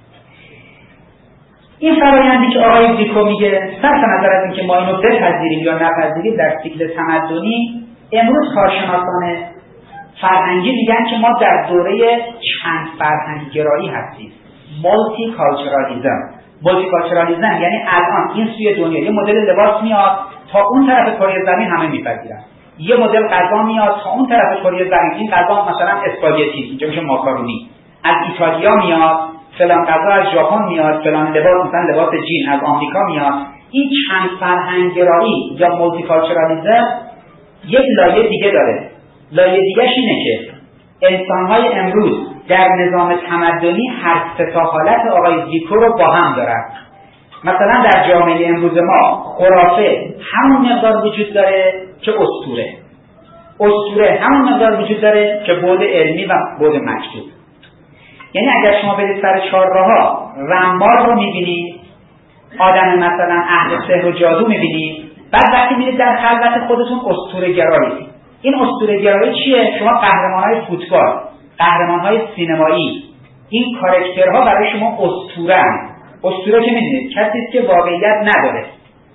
A: این فرایندی که آقای ویکو میگه صرف نظر از اینکه ما اینو بپذیریم یا نپذیریم در سیکل تمدنی، امروز کارشناسان فرهنگی میگن که ما در دوره چند فرهنگ گرایی هستیم. مولتی کالچرالیزم. مولتی کالچرالیزم یعنی الان این سوی دنیا یه مدل لباس میاد تا اون طرف کره زمین همه میپذیرن. یه مدل غذا میاد تا اون طرف کره زمین، این غذا مثلا اسپاگتی، اینجا میشه ماکارونی. از ایتالیا میاد، فلان غذا از ژاپن میاد، فلان لباس مثلا لباس جین از آمریکا میاد. این چند فرهنگ گرایی یا مولتی کالچرالیزم یک لایه دیگه داره. لایه دیگه‌ش اینه که انسان‌های امروز در نظام تمدنی هر سه تا حالت آقای ویکو رو با هم دارن. مثلا در جامعه امروز ما خرافه همون مقدار وجود داره که اسطوره. اسطوره همون مقدار وجود داره که بعد علمی و بعد مکتوب. یعنی اگر شما برید سر چهارراها رمبال رو می‌بینید، آدم مثلا اهل سحر و جادو می‌بینید، بعد وقتی میرید در خلوت خودتون اسطوره گرایی. این اسطوره گرایی چیه؟ شما قهرمان‌های فوتبال، قهرمان‌های سینمایی، این کاراکترها برای شما اسطوره‌اند. اسطوره که می‌دونید کسی است که واقعیت نداره.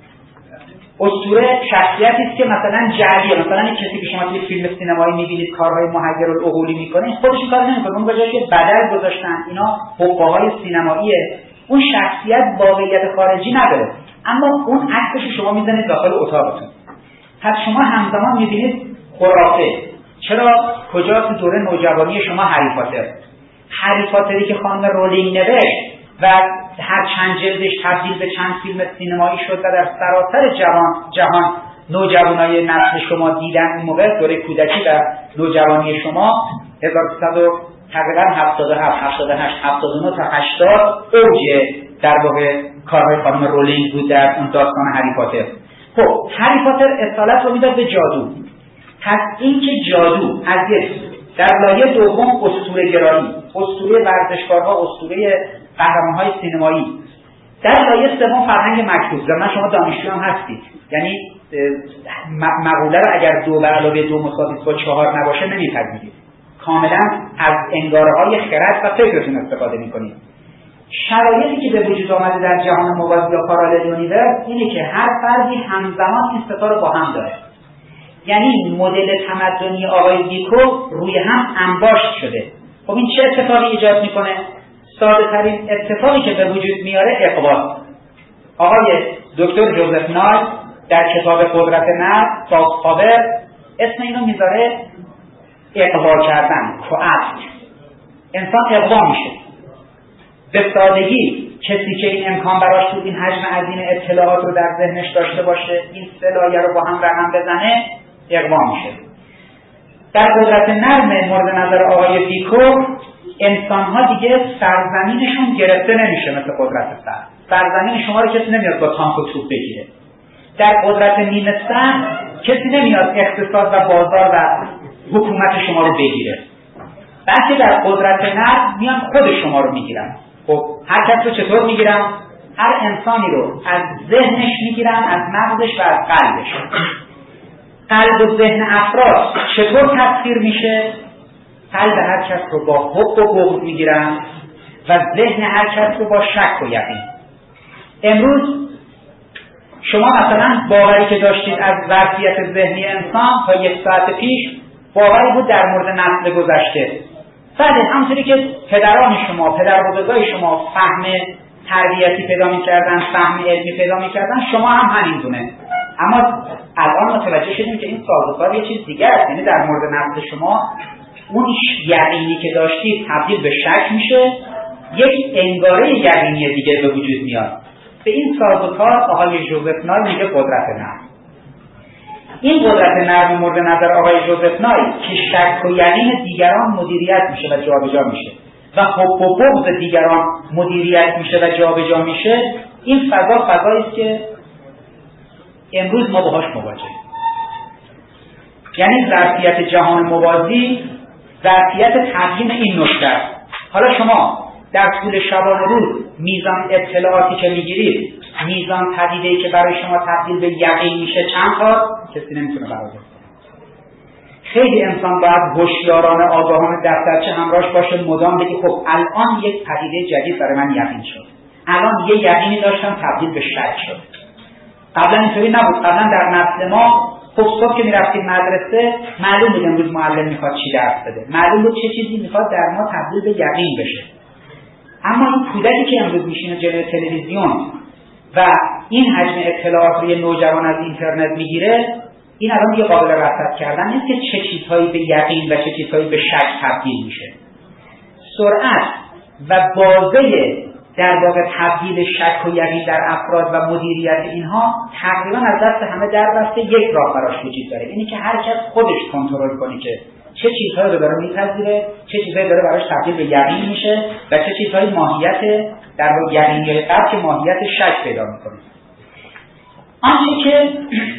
A: اسطوره شخصیتی است که مثلا جعلیه. مثلا این کسی که شما توی فیلم سینمایی می‌بینید کارهای محیرالعقولی می‌کنه، خودش کار نمی‌کنه. اون بجاش که بدل گذاشتن، اینا حقه‌های سینماییه. اون شخصیت واقعیت خارجی نداره. اما اون عکسش شما می‌زنید داخل اتاقتون. پس شما همزمان می‌بینید خرافه. چرا؟ کجا؟ تو دوره نوجوانی شما هری پاتر. هری پاتری که خانم رولینگ نوشت و هر چند جلدش تبدیل به چند فیلم سینمایی شد و در سراسر جهان جهان نوجوانای نسل شما دیدن. این موقع دوره کودکی و نوجوانی شما هزار و سیصد تقریبا هفتاد و هفت، هفتاد و هشت، هفتاد و نه تا هشتاد اوج در واقع کارهای خانم رولینگ بود در اون داستان هری پاتر. خب هری پاتر اصالت رو میداد به جادو. پس این که جادو از یک در لایه دوم اسطوره گرایی، اسطوره ورزشکارها، اسطوره قهرمان‌های سینمایی، در لایه سوم فرهنگ مکتوب. زمان شما دانشجو هم هستید، یعنی مقوله رو اگر دو به علاوه دو مساوی با چهار نباشه نمیپذیرید. کاملا از انگاره‌های خرد و فکرتون استفاده می‌کنید. شرایطی که به وجود آمده در جهان موازی یا پارالل یونیورس اینه که هر فردی همزمان این سه تا رو با هم داره. یعنی مدل تمدنی آقای ویکو روی هم انباشت شده. خب این چه اتفاقی ایجاد میکنه؟ ساده ترین اتفاقی که به وجود میاره اقوا. آقای دکتر جوزف نایل در کتاب قدرت نفس سافت پاور اسم اینو میذاره اقوا کردن، کوآپت. انسان اقوا میشه. به سادگی کسی که این امکان براش بود این حجم عظیم اطلاعات رو در ذهنش داشته باشه، این سه لایه رو با هم رقم بزنه، اقوا میشه. در قدرت نرم مورد نظر آقای ویکو انسان‌ها دیگه سرزمینشون گرفته نمیشه مثل قدرت سر. سرزمین شما رو کسی نمیاد با تانک و توپ بگیره. در قدرت نیمه سر کسی نمیاد اقتصاد و بازار و حکومت شما رو بگیره. بلکه در قدرت نرم میان خود شما رو میگیرن. خب هر کس رو چطور میگیرن؟ هر انسانی رو از ذهنش میگیرن، از مغزش و از قلبش. قلب و ذهن افراد چطور تسخیر میشه؟ قلب هر کس رو با حب و بغض میگیرن و ذهن هر کس رو با شک و یقین. امروز شما مثلا باوری که داشتید از ظرفیت ذهنی انسان تا یک ساعت پیش باوری بود در مورد نسل گذشته. بله، همونطوری که پدران شما، پدربزرگای شما فهم تربیتی پیدا می‌کردن، فهم علمی پیدا می‌کردن، شما هم همین دونه. اما الان متوجه شدیم که این سازوکار یه چیز دیگه است. یعنی در مورد نسل شما اون یقینی که داشتید تبدیل به شک میشه، یک انگاره یقینی دیگه به وجود میاد. به این سازوکار آقای ژوزف نای میگه قدرت نرم. این قدرت نرم مورد نظر آقای ژوزف نای که شک و یقین دیگران مدیریت میشه و جابجا میشه و حب و بغض دیگران مدیریت میشه و جابجا میشه، این فضا فضایی است که امروز ما باهاش مواجهیم. یعنی ظرفیت جهان موازی ظرفیت تقییم این نکته. حالا شما در طول شبانه روز میزان اطلاعاتی که میگیرید، میزان پدیده‌ای که برای شما تبدیل به یقین میشه چند تا؟ کسی نمیتونه برآورد کنه. خیلی انسان باید هوشیارانه آگاهانه دفترچه همراهش باشه، مدام بگی خب الان یک پدیده جدید برای من یقین شد، الان یه یقینی داشتم تبدیل به شک شد. قبلا اینطوری نبود. قبلا در نسل ما خب صبح که میرفتیم مدرسه معلوم بود امروز معلم میخواد چی درس بده، معلوم بود چه چیزی میخواد در ما تبدیل به یقین بشه. اما این کودکی که امروز میشینه جلوی تلویزیون و این حجم اطلاعات روی نوجوان از اینترنت میگیره، این الان دیگه قابل رصد کردن نیست که چه چیزهایی به یقین و چه چیزهایی به شک تبدیل میشه. سرعت و بازه در واقع تبدیل شک و یقین در افراد و مدیریت اینها تقریبا از دست همه در بسته یک راه براش وجود داره، اینی که هر کس خودش کنترل کنه که چه چیزهایی رو داره میپذیره، چه چیزهایی داره براش تبدیل به یقین میشه و چه چیزهایی ماهیت در واقع یقینی قبل که ماهیت شک پیدا میکنه. آنچه که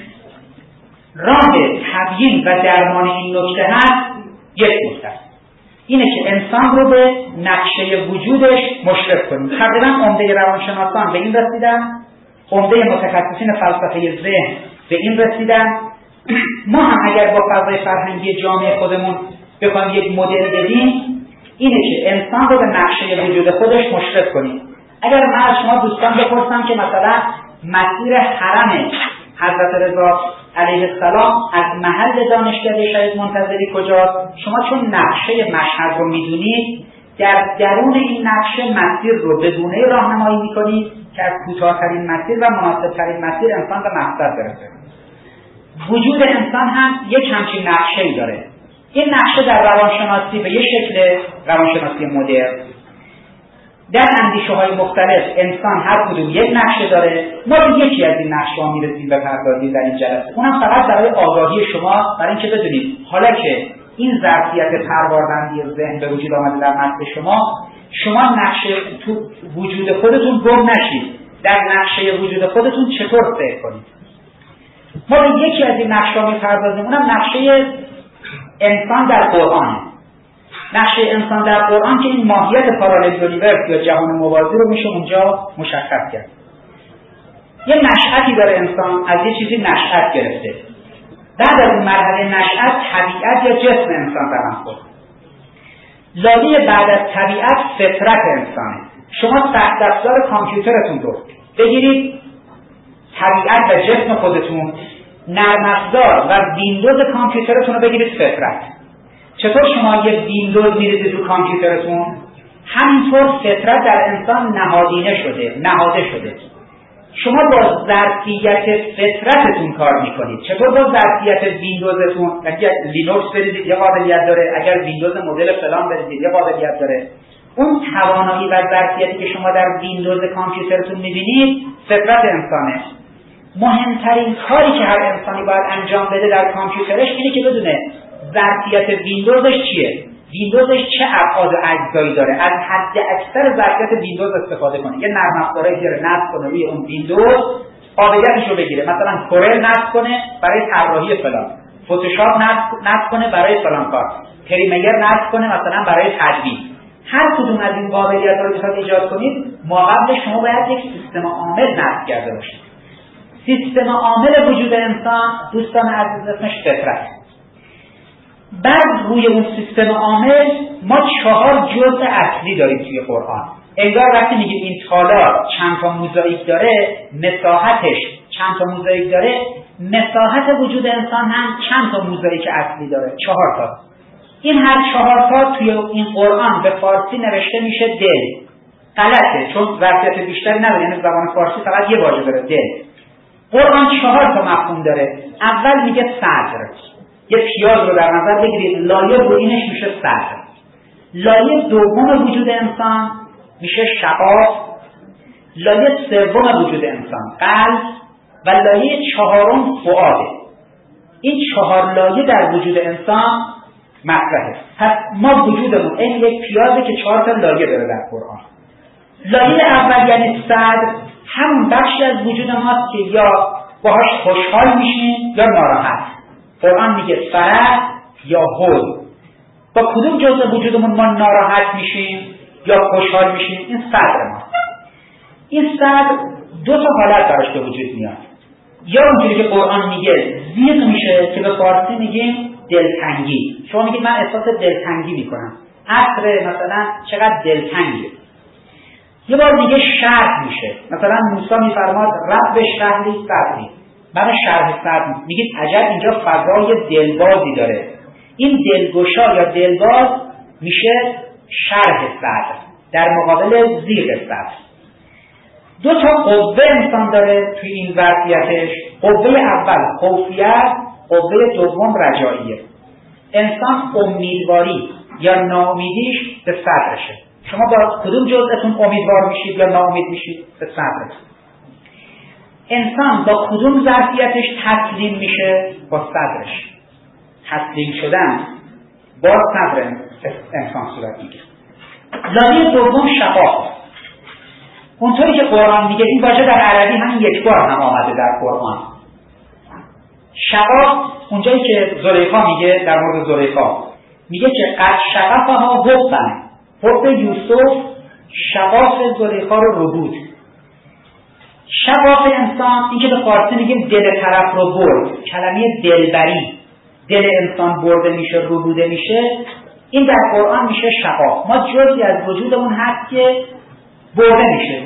A: راه تبیین و درمان این نکته هست یک نکته اینه که انسان رو به نقشه وجودش مشرف کنیم. تقریبا عمده روانشناسان به این رسیدن، عمده متخصصین فلسفه ذهن به این رسیدن. ما هم اگر با فضای فرهنگی جامعه خودمون بخوایم یک مدل بدیم، اینه که انسان رو به نقشه وجود خودش مشرف کنیم. اگر من از شما دوستان بپرسم که مثلا مسیر حرم حضرت رضا علیه السلام از محل دانشکده شهید منتظری کجاست، شما چون نقشه مشهد رو میدونید، در درون این نقشه مسیر رو به گونه‌ای راهنمایی میکنید که از کوتاه‌ترین مسیر و مناسب‌ترین مسیر انسان به مقصد برسه. وجود انسان هم یک همچین نقشه‌ای داره. این نقشه در روانشناسی به یک شکل روانشناسی مدرن، در اندیشه‌های مختلف انسان هر کدوم یک نقشه داره. ما به یکی از این نقشه‌ها می‌رسیم به پردازی در این جلسه. اونم فقط برای آگاهی شما، برای اینکه بدونید حالا که این ظرفیت پروردندی ذهن به وجود آمده در مغز شما، شما نقشه تو وجود خودتون گم نشید. در نقشه وجود خودتون چطور فکر کنید. ما به یکی از این نقشه‌ها می‌پردازیم، اونم نقشه انسان در قرآن. نقشه انسان در قرآن که این ماهیت پارالل یونیورس یا جهان موازی رو میشه اونجا مشخص کرد. یه نشأتی داره انسان، از یه چیزی نشأت گرفته. بعد از این مرحله نشأت طبیعت یا جسم انسان رقم خورد. لایه بعد از طبیعت فطرت انسانه. شما سخت افزار کامپیوترتون رو بگیرید، طبیعت و جسم خودتون، نرم افزار و ویندوز کامپیوترتون رو بگیرید فطرت. چطور شما یه ویندوز میریزید رو کامپیوترتون، همینطور فطرت در انسان نهادینه شده، نهاده شده. شما با ظرفیت فطرتتون کار میکنید. چطور با ظرفیت ویندوزتون، اگر لینوکس بریزید یه قابلیت داره، اگر ویندوز مدل فلان بریزید یه قابلیت داره. اون توانایی و ظرفیتی که شما در ویندوز کامپیوترتون میبینید فطرت انسانه. مهمترین کاری که هر انسانی باید انجام بده در کامپیوترش اینه که بدونه ظرفیت ویندوزش چیه، ویندوزش چه ابعاد و اجزایی داره، از حد اکثر ظرفیت ویندوز استفاده کنه. یه نرم افزاری بیاره نصب کنه روی اون ویندوز، قابلیتش رو بگیره. مثلا کورل نصب کنه برای طراحی فلان، فتوشاپ نصب کنه برای فلان کار، پریمیر نصب کنه مثلا برای تدوین. هر کدوم از این قابلیت‌ها رو بخواید ایجاد کنید، ما قبل شما باید یک سیستم عامل نصب کرده باشید. سیستم عامل وجود انسان دوستان عزیز اسمش فطرت. بعد روی اون سیستم عامل ما چهار جزء اصلی داریم توی قرآن. انگار وقتی میگیم این تالار چند تا موزاییک داره، مساحتش چند تا موزاییک داره، مساحت وجود انسان هم چند تا موزاییک اصلی داره، چهار تا. این هر چهار تا توی این قرآن به فارسی نوشته میشه دل. غلطه، چون ظرفیت بیشتری نداره، یعنی زبان فارسی فقط یه واژه داره، دل. قرآن چهار تا مفهوم داره. اول میگه صدر. یه پیاز رو در نظر بگیرید، لایه روینش میشه صدر. لایه دوم وجود انسان میشه شقاق. لایه سوم وجود انسان قلب و لایه چهارم فؤاده. این چهار لایه در وجود انسان مطرحه. پس ما وجودمون این یک پیازه که چهار تا لایه داره در قرآن. لایه اول یعنی صدر، همون بخشی از وجود ماست که یا باهاش خوشحال میشیم یا ناراحت. قرآن میگه فرح یا حزن. با کدوم جزء وجودمون ما ناراحت میشیم یا خوشحال میشیم؟ این صدر ما. این صدر دو تا حالت براش به وجود میاد. یا اونجوری که قرآن میگه زیغ میشه که به فارسی میگیم دلتنگی. شما میگید من احساس دلتنگی میکنم، عصر مثلا چقدر دلتنگه. یه بار دیگه شرح میشه، مثلا موسی میفرماد رب اشرح لی صدری، من شرح صدر. میگید عجب اینجا فضای دلبازی داره. این دلگشا یا دلباز میشه شرح صدر در مقابل زیغ صدر. دو تا قوه انسان داره توی این وضعیتش. قوه اول خوفیت، قوه دوم رجاییه. انسان امیدواری یا ناامیدیش به صدرشه. شما با کدوم جزءتون امیدوار میشید یا ناامید میشید؟ به صدرتون. انسان با کدوم ظرفیتش تسلیم میشه؟ با صدرش. تسلیم شدن با صدر انسان صورت میگیره. لایه دوم شقاق. اونطوری که قرآن میگه، این واژه در عربی همین یک بار هم آمده در قرآن. شقاق اونجایی که زلیخا میگه در مورد زلیخا، میگه که قد شقفها حبن، حب یوسف شقاق زلیخا رو ربود. شقاق انسان، این که به فارسی میگیم دل طرف رو برد، کلمه دلبری، دل انسان برده میشه، ربوده میشه، این در قرآن میشه شقاق. ما جزئی از وجودمون هست که برده میشه.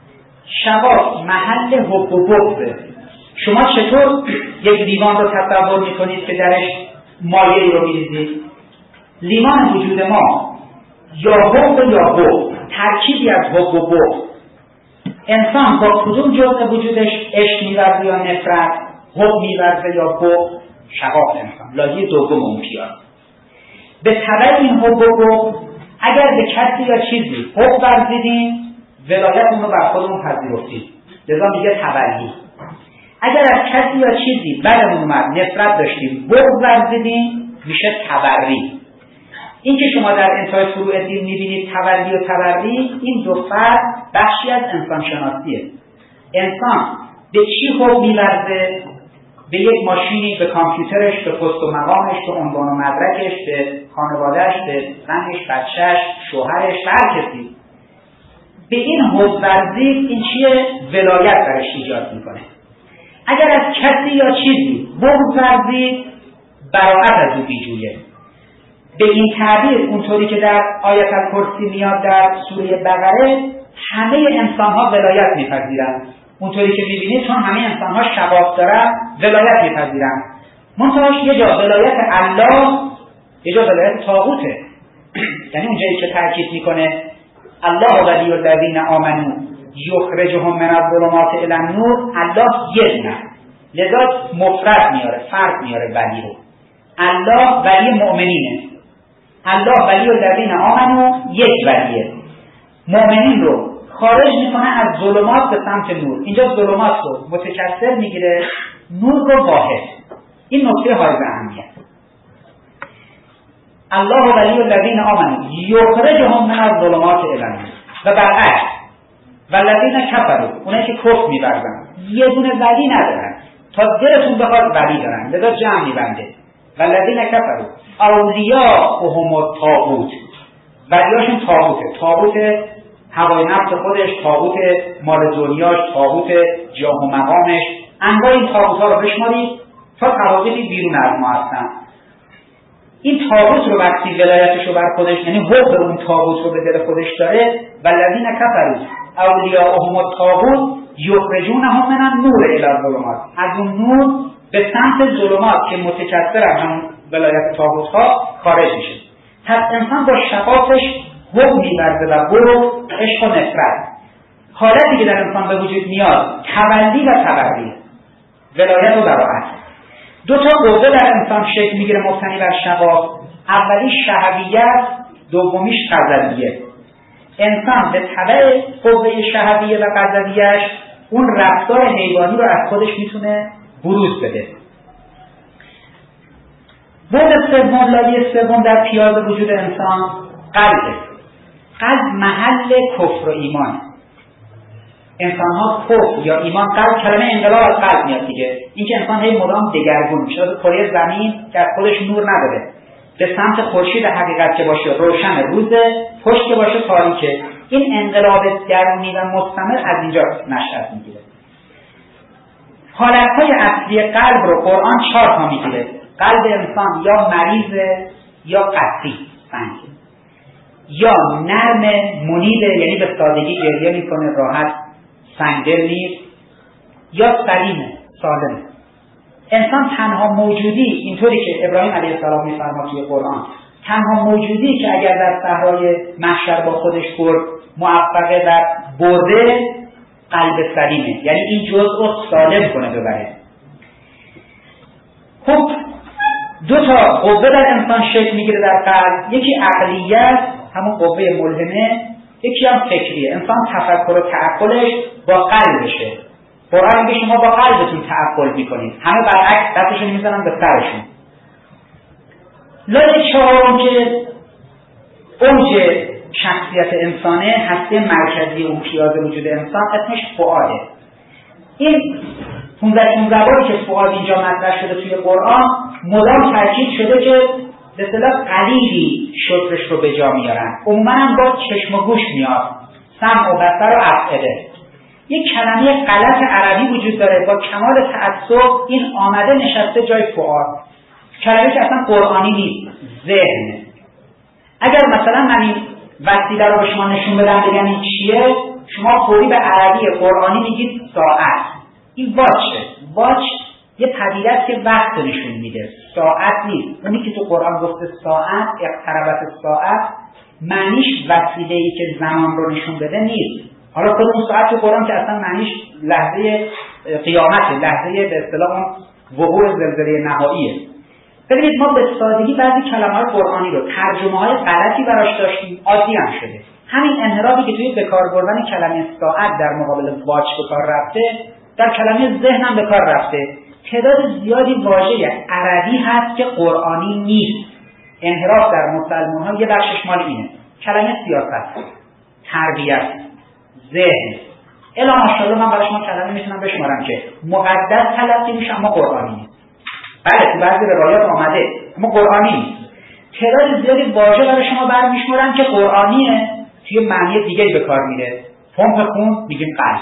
A: شقاق محل حب و بغضه. شما چطور یک لیوان رو تصور میکنید که درش مایعی رو میریزید؟ لیوان وجود ما یا حب یا بغض، ترکیبی از حب و بغض. انسان با کدوم جزء وجودش عشق می‌ورزه یا نفرت، حب می‌ورزه یا بغض؟ شقاق انسان، لایه دوم اون پیاز. به تبع این حب و بغض اگر به کسی یا چیزی حب ورزیدیم، ولایت اون رو بر خودمون پذیرفتیم، لذا میگه تبعی. اگر از کسی یا چیزی بدمون اومد، نفرت داشتیم، بغض ورزیدیم، میشه تبری. این که شما در انتهای فروع دین میبینید تولی و تبری، این دو فرد بخشی از انسان شناسیه. انسان به چی حب می‌ورزه؟ به یک ماشینی، به کامپیوترش، به پست و مقامش، به عنوان و مدرکش، به خانوادهش، به زنش، بچهش، شوهرش، هر کسی. به این حب ورزی این چیه؟ ولایت برش ایجاد میکنه. اگر از کسی یا چیزی بغض ورزی، براءت از او بیجویه. به این تعبیر اونطوری که در آیت الکرسی میاد در سوره بقره، همه انسان ها ولایت میپذیرن. اونطوری که میبینید چون همه انسان ها شقاق دارن، ولایت میپذیرن. منتهاش یه جا ولایت الله، یه جا ولایت طاغوته. یعنی اونجایی که تاکید میکنه الله ولی الذین آمنوا یخرجهم من الظلمات الی النور، الله یک نه، لذا مفرد میاره، فرد میاره ولی رو. الله ولی مؤمنینه، الله ولی الذین آمنوا یک ولیه. مؤمنین رو خارج میکنه از ظلمات به سمت نور. اینجا ظلمات رو متکثر میگیره، نور رو واحد. این نکته حائز اهمیت. الله ولی الذین آمنوا یخرجهم من الظلمات الی النور. و برعکس والذین کفروا، اونایی که کفر می‌ورزن یه دونه ولی ندارن، تا دلتون بخواد ولی دارن، لذا جمع می‌بنده والذین کفروا اولیاءهم الطاغوت. ولیاشون طاغوته، طاغوت هوای نفس خودش، طاغوت مال دنیاش، طاغوت جاه و مقامش. انواع این طاغوت‌ها رو بشمارید تا طواغیتی بیرون از ما هستن. این طاغوت رو وقتی ولایتش رو بر خودش، یعنی حب اون طاغوت رو به دل خودش داره، والذین کفروا اولیاءهم الطاغوت یخرجونهم من النور الی الظلمات، از اون نور به سمت ظلمات که متکثر از همون ولایت طاغوت‌ها خارج میشه. پس انسان با شقاقش حب می‌ورزه و برو عشق و نفرت. حالتی که در انسان به وجود میاد تولی و تبری، ولایت و براءت. دو تا قوه در انسان شکل میگیره مبتنی بر شقاق. اولی شهویت، دومیش غضبیه. انسان به تبع قوه شهویه و غضبیه‌اش اون رفتار حیوانی رو از خودش میتونه بروز بده. بعد سوم، لایه سوم در پیاز وجود انسان قلبه. قلب محل کفر و ایمان. انسان ها کفر یا ایمان، قلب، کلمه انقلاب از قلب میاد دیگه. این که انسان هی مدام دگرگون میشه، کره زمین که از خودش نور نداره، به سمت خورشید حقیقت که باشه روشن روزه، پشت که باشه تاریکه. این انقلاب درونی و مستمر از اینجا نشأت میگیره. حالتهای اصلی قلب رو قرآن چهار تا میگیره. قلب انسان یا مریضه یا قسی سنگه، یا نرم منیبه، یعنی به سادگی گریه میکنه، راحت سنگدل نیست، یا سلیمه، سالمه. انسان تنها موجودی، اینطوری که ابراهیم علیه السلام میفرما توی قرآن، تنها موجودی که اگر در صحرای محشر با خودش برد موفقه در برده قلب سلیمه، یعنی این جزء رو سالم کنه ببره. خب دو تا قوه در انسان شکل میگیره در قلب، یکی عقلیت، همون قوه ملهمه، یکی هم فکریه. انسان تفکر و تعقلش با قلبشه. قرآن میگه شما با قلبتون تعقل میکنید، همه برعکس دستشون میزنن به سرشون. لایه چهارم که اوج شخصیت انسانه، هسته مرکزی اون پیاز وجود انسان، اسمش فؤاده. این پونزده پونزده باری که فؤاد اینجا مطرح شده توی قرآن، مدام تاکید شده که به اصطلاح قلیلی شکرش رو به جا میارن. عموما هم با چشم و گوش میاد، سمع و بصر و افئده. یک کلمه غلط عربی وجود داره، با کمال تعصب این آمده نشسته جای فؤاد. کلمه که اصلا قرآنی نیست، ذهن. اگر مثلا من این وسیله رو به شما نشون بدم بگم این چیه، شما فوری به عربی قرآنی میگید ساعت. این واچه. واچ یه پدیده است که وقت نشون میده، ساعت نیست. اونی که تو قرآن گفته ساعت، اقتربت ساعت، معنیش وسیله‌ای که زمان رو نشون بده نیست. حالا خود اون ساعت تو قرآن که اصلا معنیش لحظه قیامته، لحظه به اصطلاح اون وقوع زلزله نهاییه. ببینید ما به سادگی بعضی کلمات قرآنی رو ترجمه‌های غلطی براش داشتیم، عادی هم شده. همین انحرافی که توی بکار بردن کلمه ساعت در مقابل واچ به کار رفته، در کلمه ذهن هم به کار رفته. تعداد زیادی واژه عربی هست که قرآنی نیست. انحراف در مسلمان‌ها یه بخشش مال اینه. کلمه سیاست، تربیت، ذهن، الا ماشاءالله من برای شما کلمه میتونم بشمارم که مقدس تلقی میشه اما قرآنی نیست. بله تو بعضی روایات آمده اما قرآنی نیست. تعداد زیادی واژه برای شما برمیشمارم که قرآنیه، توی معنی دیگه‌ای به کار میره. پمپ خون میگیم قلب،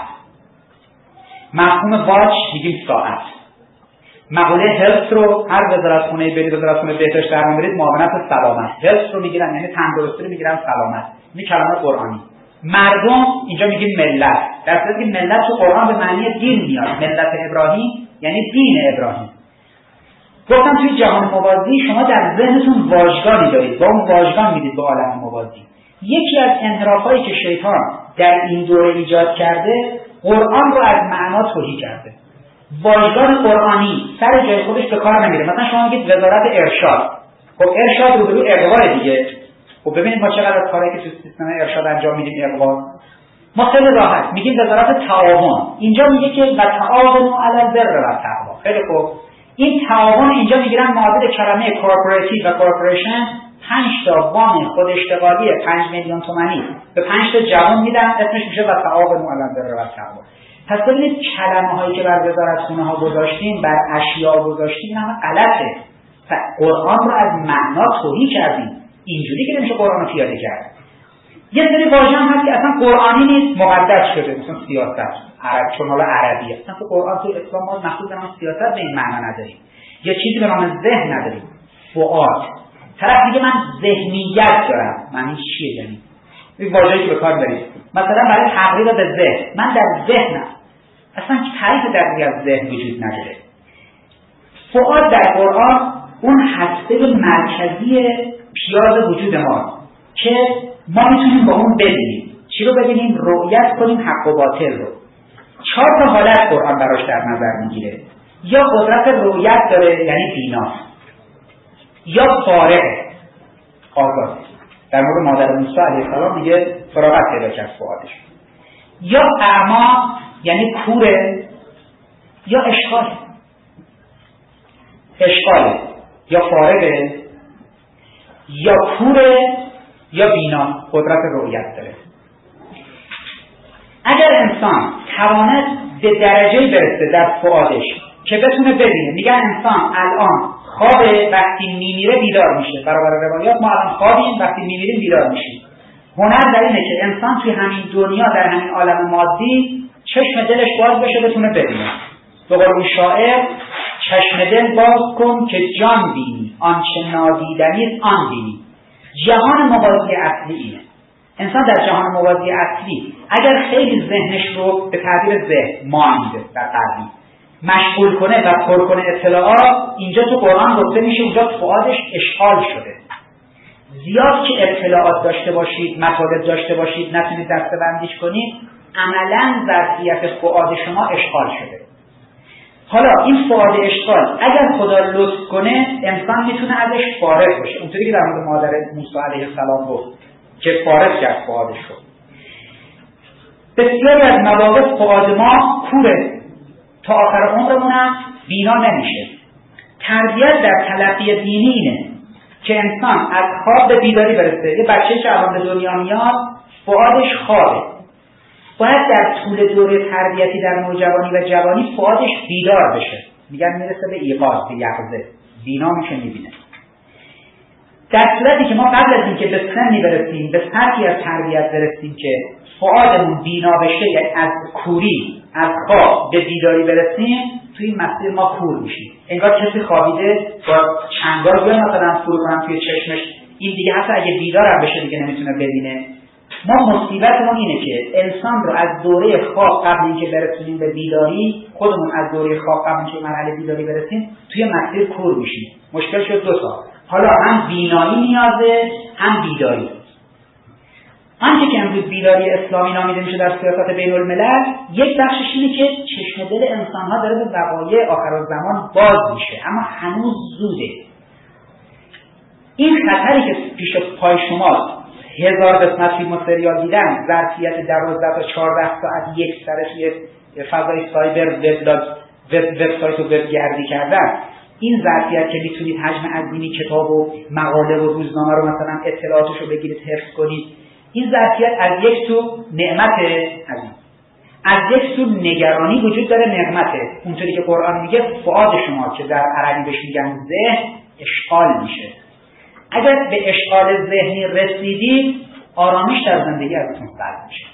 A: مفهوم واچ میگیم ساعت. مقوله هلت رو هر وزارتخونه برید، وزارتخونه بهداشت درمان برید، معاونت سلامت. هلت رو میگیرن یعنی تندرستی رو میگیرن سلامت. این کلمات قرآنی. مردم اینجا میگیم ملت، در صورتی که ملت تو قرآن به معنی دین میاد. ملت ابراهیم یعنی دین ابراهیم. گفتم توی جهان موازی شما در ذهنتون واژگانی دارید، با اون واژگان میدید به عالم موازی. یکی از انحرافایی که شیطان در این دوره ایجاد کرده، قرآن رو از معنا تهی کرده. واژگان قرآنی سر جای خودش به کار نمیره. مثلا شما میگید وزارت ارشاد، خب ارشاد رو به رو اقوا دیگه. خب ببینید ما چقدر کاری که تو سیستم ارشاد انجام میدیم اقوا. ما خیلی راحت میگیم وزارت تعاون، اینجا میگه که و تعاونوا علی البر و التقوا. خیلی خوب، این تعاون اینجا میگیرن معادل کلمه کورپوراتیو و کورپوریشن، پنج تا وام خود اشتغالی پنج میلیون تومانی به پنج تا جوان میدن، اسمش میشه و تعاونوا علی البر و التقوا. پس ببینید کلمه هایی که بر وزارتخونه ها گذاشتیم، بر اشیاء گذاشتیم، همه غلطه. قرآن رو از معنا تهی کردیم. اینجوری که نمیشه قرآن رو پیاده کرد. یه سری واژه هم هست که اصلا قرآنی نیست، مقدس شده، مثلا سیاست، عرب، چون حالا عربیه. اصلا تو قرآن تو اسلام ما مخصوص ما سیاست به این معنا نداریم. یا چیزی به نام ذهن نداریم. فؤاد. طرف دیگه من ذهنیت دارم. معنی چیه یعنی؟ این واژه‌ای که به کار می‌برید. مثلا برای تقریر به ذهن، من در ذهنم. اصلا تعریف دقیقی از ذهن وجود نداره. فؤاد در قرآن اون هسته مرکزی پیاز وجود ما که ما میتونیم با اون ببینیم. چی رو ببینیم؟ رؤیت کنیم حق و باطل رو. چهار تا حالت قرآن براش در نظر میگیره. یا قدرت رؤیت داره یعنی بینا، یا فارغه آزاد. در مورد مادر موسی علیه السلام میگه فراغت پیدا کرد فؤادش. یا اعما یعنی کوره، یا اشغال اشغاله، یا فارغه، یا کوره، یا بینا، قدرت رؤیت داره. اگر انسان توانست به درجه‌ای برسه در فؤادش که بتونه ببینه، میگن انسان الان خوابه، وقتی میمیره بیدار میشه. برابر روایات ما الان خوابیم، وقتی میمیریم بیدار میشیم. هنر در اینه که انسان توی همین دنیا، در همین عالم مادی، چشم دلش باز بشه بتونه ببینه. به قول شاعر، چشم دل باز کن که جان بینی، آنچه نادیدنی آن بینی. جهان موازی اصلی اینه. انسان در جهان موازی اصلی اگر خیلی ذهنش رو به تعبیر ذهن مانده در قلبی مشغول کنه و پر کنه اطلاعات، اینجا تو قرآن گفته میشه اونجا فؤادش اشغال شده. زیاد که اطلاعات داشته باشید، مطالب داشته باشید، نتونید دسته‌بندیش کنید، عملاً ظرفیت فؤاد شما اشغال شده. حالا این فؤاد اشغال اگر خدا لطف کنه، انسان میتونه ازش فارغ بشه. اونطوری که در مورد مادر موسی علیه السلام گفت که فارغ کرد فؤادش رو. بسیاری از مواقع فؤاد ما کوره، تا آخر عمرمون هم بینا نمیشه. تربیت در تلقی دینی اینه که انسان از خواب به بیداری برسه. یه بچه که الان به دنیا میاد فؤادش خوابه، باید در طول دوره تربیتی در نوجوانی و جوانی فؤادش بیدار بشه. میگن میرسه به ایقاظ، به یقظه، بینا میشه، میبینه. در صورتی که ما قبل از این که به سنی برسیم، به سطحی از تربیت برسیم که فؤادمون بینا بشه، یعنی از کوری، از خواب به بیداری برسیم، توی این مسیر ما کور میشیم. انگار کسی خوابیده با چنگال بیان مثلا فرو کنم توی چشمش، این دیگه حتی اگه بیدارم بشه دیگه نمیتونه ببینه. ما مصیبتمون اینه که انسان رو از دوره خواب قبل اینکه برسیم به بیداری، خودمون از دوره خواب قبل اینکه مرحله بیداری برسیم، توی مسیر کور میشیم. مشکل شد دو تا. حالا هم بینایی نیازه، هم بیداری. آنچه که امروز بیداری اسلامی نامیده میشه در سیاست بین الملل، یک بخشش اینه که چشم دل انسان‌ها داره به وقایع آخرالزمان باز میشه، اما هنوز زوده. این خطری که پیش پای شماست، هزار قسمت فیلم و سریال دیدن، ظرفیت دوازده تا چهارده ساعت یک سرش یک فضای سایبر، وبلاگ، وبسایت و وبگردی کردن، این ظرفیت که میتونید حجم عظیمی کتاب و مقاله و روزنامه رو مثلا اطلاعاتش رو بگیرید، حفظ کنید، این ظرفیت از یک سو نعمت عظیم، از یک سو نگرانی وجود داره، نعمته. اونطوری که قرآن میگه فؤاد شما که در عربی بهش میگن ذهن اشغال میشه. اگر به اشغال ذهنی رسیدید، آرامش در زندگی ازتون قطع میشه.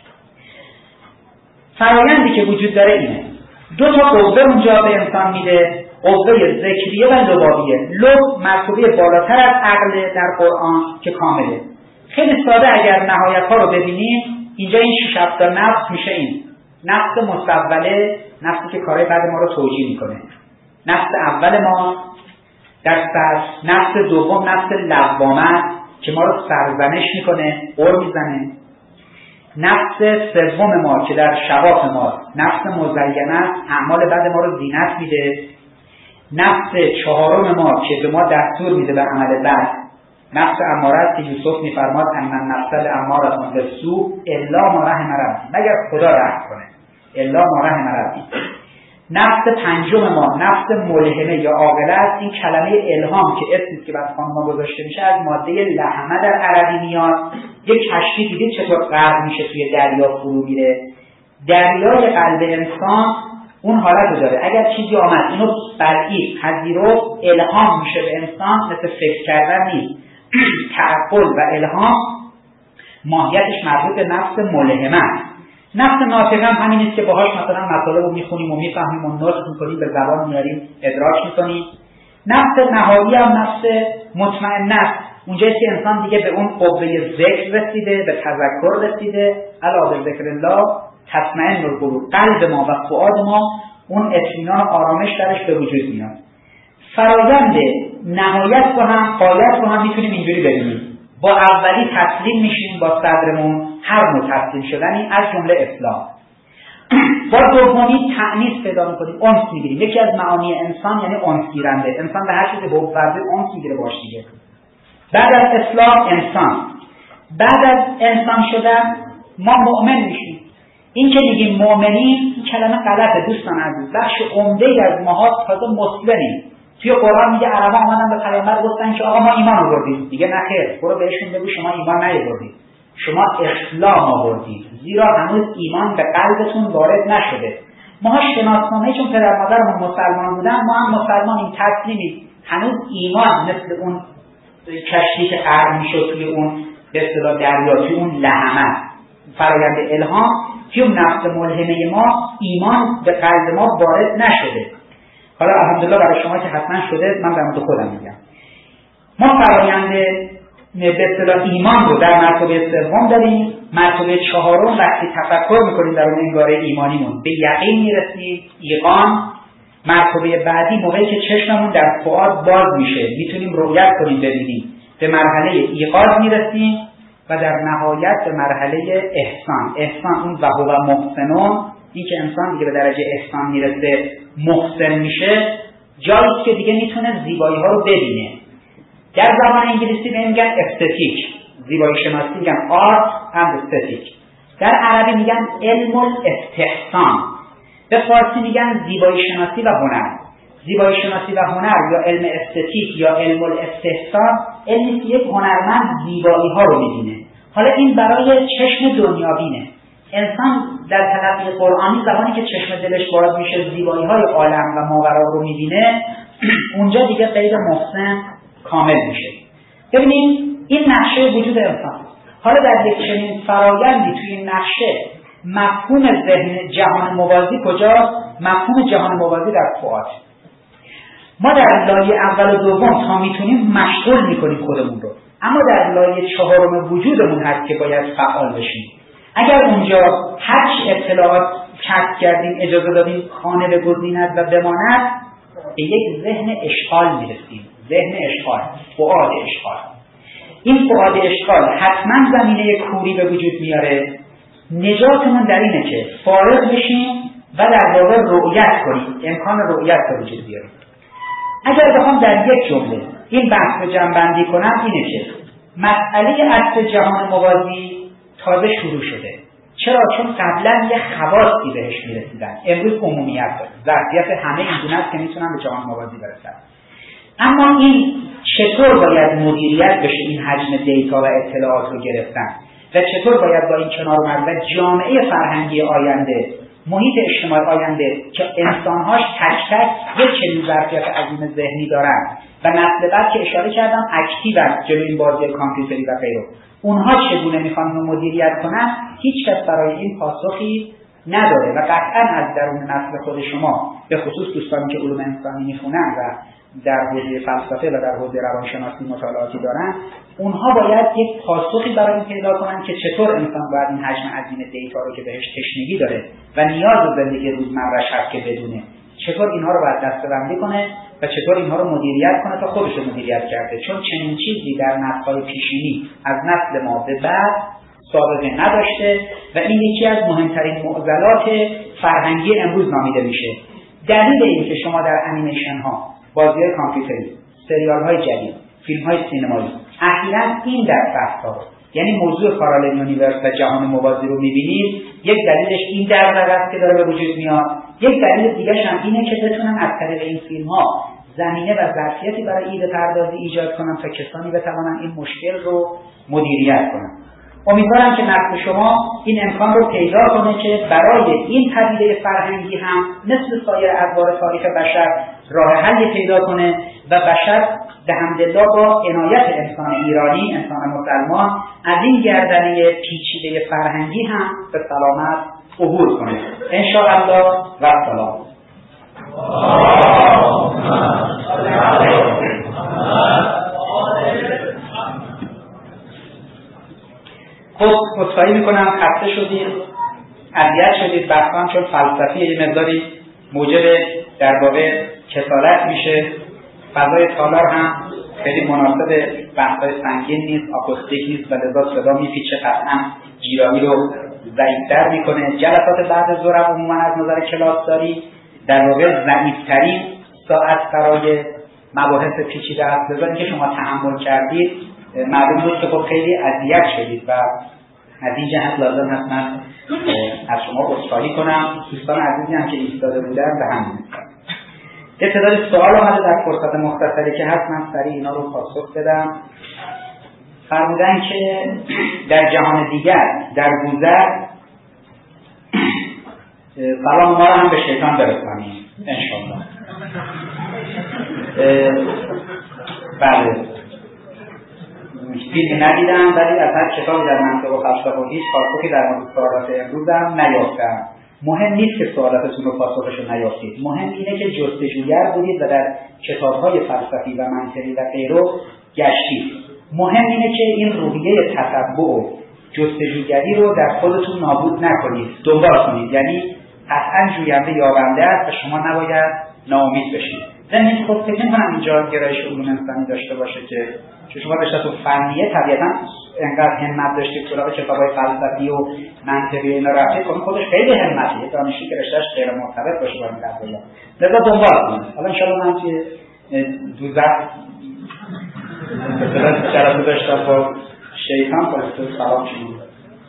A: فرآیندی که وجود داره اینه، دو تا قوه اونجا به انسان میده، قوه ذکریه و لبابیه. لب مرتبه بالاتر از عقل در قرآن که کامله. خیلی ساده اگر نهایت ها رو ببینیم، اینجا این شش هفت نفس میشه این نفس مستوله، نفسی که کارهای بعد ما رو توجیه میکنه. نفس اول ما در سر، نفس دوم نفس لوامه که ما رو سرزنش میکنه، قر میزنه. نفس سوم ما که در شواف ما نفس مزینه است، اعمال بعد ما رو زینت میده. نفس چهارم ما که به ما دستور میده به عمل بد، نفس اماره است که یوسف میفرماد ان النفس لاماره بالسوء الا ما رحم ربی، مگر خدا رحم کنه، الا ما رحم ربی. نفس پنجم ما نفس ملهمه یا عاقله است. این کلمه الهام که اسمی که بعد خانم ما گذاشته میشه از ماده لحمه در عربی میاد. یک کشتی دیدید چطور غرق میشه توی دریا فرو میره. دریای قلب انسان اون حالت رو داره. اگر چیزی آمد اینو بلعید پذیرفت، الهام میشه به انسان، مثل فکر کردن نیست. تعقل و الهام ماهیتش مربوط به نفس ملهمه است. نفس ناطقه هم همین است که باهاش مثلا مطالب رو میخونیم و میفهمیم و نطق میکنیم، به زبان میاریم، ادراک میکنیم. نفس نهایی هم نفس مطمئن است، اونجایی که انسان دیگه به اون قوه ذکر رسیده، به تذکر رسیده. الا به ذکر الله تطمئن القلوب، قلب ما و فؤاد ما اون اطمینان و آرامش درش به وجود میاد. فرایند نهایت رو هم غایت رو هم میتونیم اینجوری ببینیم. با اولی تسلیم میشیم با صدرمون، هر نوع تسلیم شدنی از جمله اسلام. با دومی تأنیس پیدا میکنیم، انس میگیریم. یکی از معانی انسان یعنی انس گیرنده. انسان به هر چیزی به ورده انس میگیره باش دیگه. بعد از اسلام انسان. بعد از انسان شدن ما مؤمن میشیم. این که میگیم مؤمنین این کلمه غلطه دوستان عزیز. بخش عمده‌ای از ماها تازه مسلمیم. توی قرآن میگه عربا اومدن به پیامبر گفتن که آقا ما ایمان آوردیم. دیگه نخیر، برو بهشون بگو شما ایمان نیاوردید، شما اسلام آوردید، زیرا هنوز ایمان به قلبتون وارد نشده. ما شناسنامه چون پدر مادرمون مسلمان بودن، ما هم مسلمانیم، تسلیمیم. هنوز ایمان مثل اون کشتی که غرق میشد توی اون به اصطلاح دریا، توی اون لهمه فرآیند الهام، توی اون نفس ملهمه ما ایمان به قلب ما وارد نشده. حالا الحمدلله برای شما که حتما شده، من در مورد خودم میگم. ما فرآیند به اصطلاح ایمان رو در مرتبه سوم داریم. مرتبه چهارم وقتی تفکر میکنیم در اون انگاره ایمانیمون به یقین میرسیم، ایقان. مرتبه بعدی موقعی که چشممون در فؤاد باز میشه، میتونیم رؤیت کنیم، ببینیم، به مرحله ایقاظ میرسیم و در نهایت به مرحله احسان. احسان اون و هو محسنون، این که انسان دیگه به درجه احسان میرسه، محسن میشه، جایی که دیگه میتونه زیبایی ها رو ببینه. در زبان انگلیسی به این میگن استتیک، زیبایی شناسی میگن آرت اند استتیک. در عربی میگن علم الاستحسان. به فارسی میگن زیبایی شناسی و هنر. زیبایی شناسی و هنر یا علم استتیک یا علم الاستحسان، علمی که یک هنرمند زیبایی ها رو میبینه. حالا این برای چشم دنیابینه. انسان در تلقی قرآنی زمانی که چشم دلش باز میشه، زیبایی های عالم و ماورا رو میبینه، اونجا دیگه غیر محسن کامل میشه. ببینید این نقشه وجود انسان. حالا در یک چنین فرایندی توی این نقشه مفهوم ذهن جهان موازی کجاست؟ مفهوم جهان موازی در فؤاد. ما در لایه اول و دوم تا میتونیم مشغول میکنیم خودمون رو، اما در لایه چهارم وجودمون هست که باید فعال بشیم. اگر اونجا هر اطلاعات کسب کردیم، اجازه دادیم خانه بگزیند و بماند، به یک ذهن اشغال میرسیم. ذهن اشغال، فؤاد اشغال. این فؤاد اشغال حتما زمینه کوری به وجود میاره. نجاتمون در اینه که فارغ بشیم و در واقع رؤیت کنیم، امکان رؤیت به وجود بیاریم. اگر بخوام در یک جمله این بحث رو جمع‌بندی کنم، اینه که مسئله اصل جهان موازی تازه شروع شده. چرا؟ چون قبلا یه خواصی بهش میرسیدن، امروز عمومیت داره، ظرفیت همه این گونه است که میتونن به جهان موازی برسن. اما این چطور باید مدیریت بشه، این حجم دیتا و اطلاعات رو گرفتن، و چطور باید با این کنار اومد و جامعه فرهنگی آینده، محیط اجتماعی آینده که انسانهاش تک تک یک چنین ظرفیت عظیم ذهنی دارن و نسل بعد که اشاره کردم اکتیون جلوی این بازی کامپیوتری و غیره، اونها چگونه میخوان اینو مدیریت کنن، هیچ کس برای این پاسخی نداره. و قطعا از درون نسل خود شما، به خصوص دوستانی که علوم انسانی میخونن و در حوزه فلسفه و در حوزه روانشناسی مطالعاتی دارن، اونها باید یک پاسخی برای این پیدا کنن که چطور انسان باید این حجم عظیم دیتا رو که بهش تشنگی داره و نیاز به زندگی روزمره‌اش هست که بدونه، چطور اینها رو باید دسته‌بندی کنه و چطور اینها رو مدیریت کنه تا خودش رو مدیریت کرده. چون چنین چیزی در نسل‌های پیشینی از نسل ما به بعد سابقه نداشته و این یکی از مهمترین معضلات فرهنگی امروز نامیده میشه. دلیل این که شما در انیمیشن ها، بازی‌های کامپیوتری، سریال‌های جدید، فیلم‌های سینمایی اخیراً این در بحث ها، یعنی موضوع پارالل یونیورس و جهان موازی رو می‌بینید، یک دلیلش این دغدغه است که داره به وجود میاد. یک دلیل دیگه‌ش هم اینه که بتونن از طریق این فیلم‌ها زمینه و ظرفیتی برای ایده پردازی ایجاد کنن تا کسانی بتوانن این مشکل رو مدیریت کنن. امیدوارم که نسل شما این امکان رو پیدا کنه که برای این پدیده فرهنگی هم مثل سایر ادوار تاریخ بشر راه حلی پیدا کنه و بشر بحمدالله با عنایت انسان ایرانی، انسان مسلمان، از این گردنه پیچیده فرهنگی هم به سلامت عبور کنه ان شاء الله. و سلام. خب مصطفی میکنم خسته شدید، اذیت شدید، بحثم چون فلسفیه یه مقداری موجب در واقع کسالت میشه، فضای تالار هم خیلی مناسب بحثای سنگین نیست، آکوستیک نیست و لذا صدا میپیچه، قطعا جیرایی رو ضعیفتر میکنه. جلسات بعد ظهر عموما از نظر کلاسداری در واقع ضعیفترین ساعت برای مباحث پیچیده هست، لذا اینکه شما تحمل کردید معلوم بود که خب خیلی اذیت شدید و از این جهت لازم هست من از شما عذرخواهی کنم. دوستان عزیزی هم که ایستاده بودن به همین یه تعداد سوال آمده در فرصت مختصری که هست، من سریع اینا رو پاسخ بدم. فرمودن که در جهان دیگر در گذر سلام ما رو هم به شیطان برسانیم انشاءالله. بله فیلم ندیدم ولی از هر کتابی در منطق و فلسفه و هیچ پاسخی در مورد سوالات امروزم نیافتم. مهم نیست که سوالاتتون رو پاسخش رو نیافتید، مهم اینه که جستجوگر بودید و در کتاب‌های فلسفی و منطقی و غیره گشتید. مهم اینه که این روحیه تتبع و جستجوگری رو در خودتون نابود نکنید، دنبال کنید. یعنی قطعاً جوینده یابنده است و شما نباید ناامید بشید. ضمن خود فکر می‌کنم اینجا گرایش علوم انسانی داشته باشه که چون شما رشته‌تون فنیه طبیعتاً انقدر همت داشتید سراغ کتاب‌های فلسفی و منطقی و اینا رفتید، خب خودش خیلی همتیه، دانشی که رشته‌اش غیر مرتبط باشه با این قضایا. لذا دنبال کنید. حالا ان شاءالله من که دوزخ مثلا جلسه داشتم با شیطان خودتون سلام شما.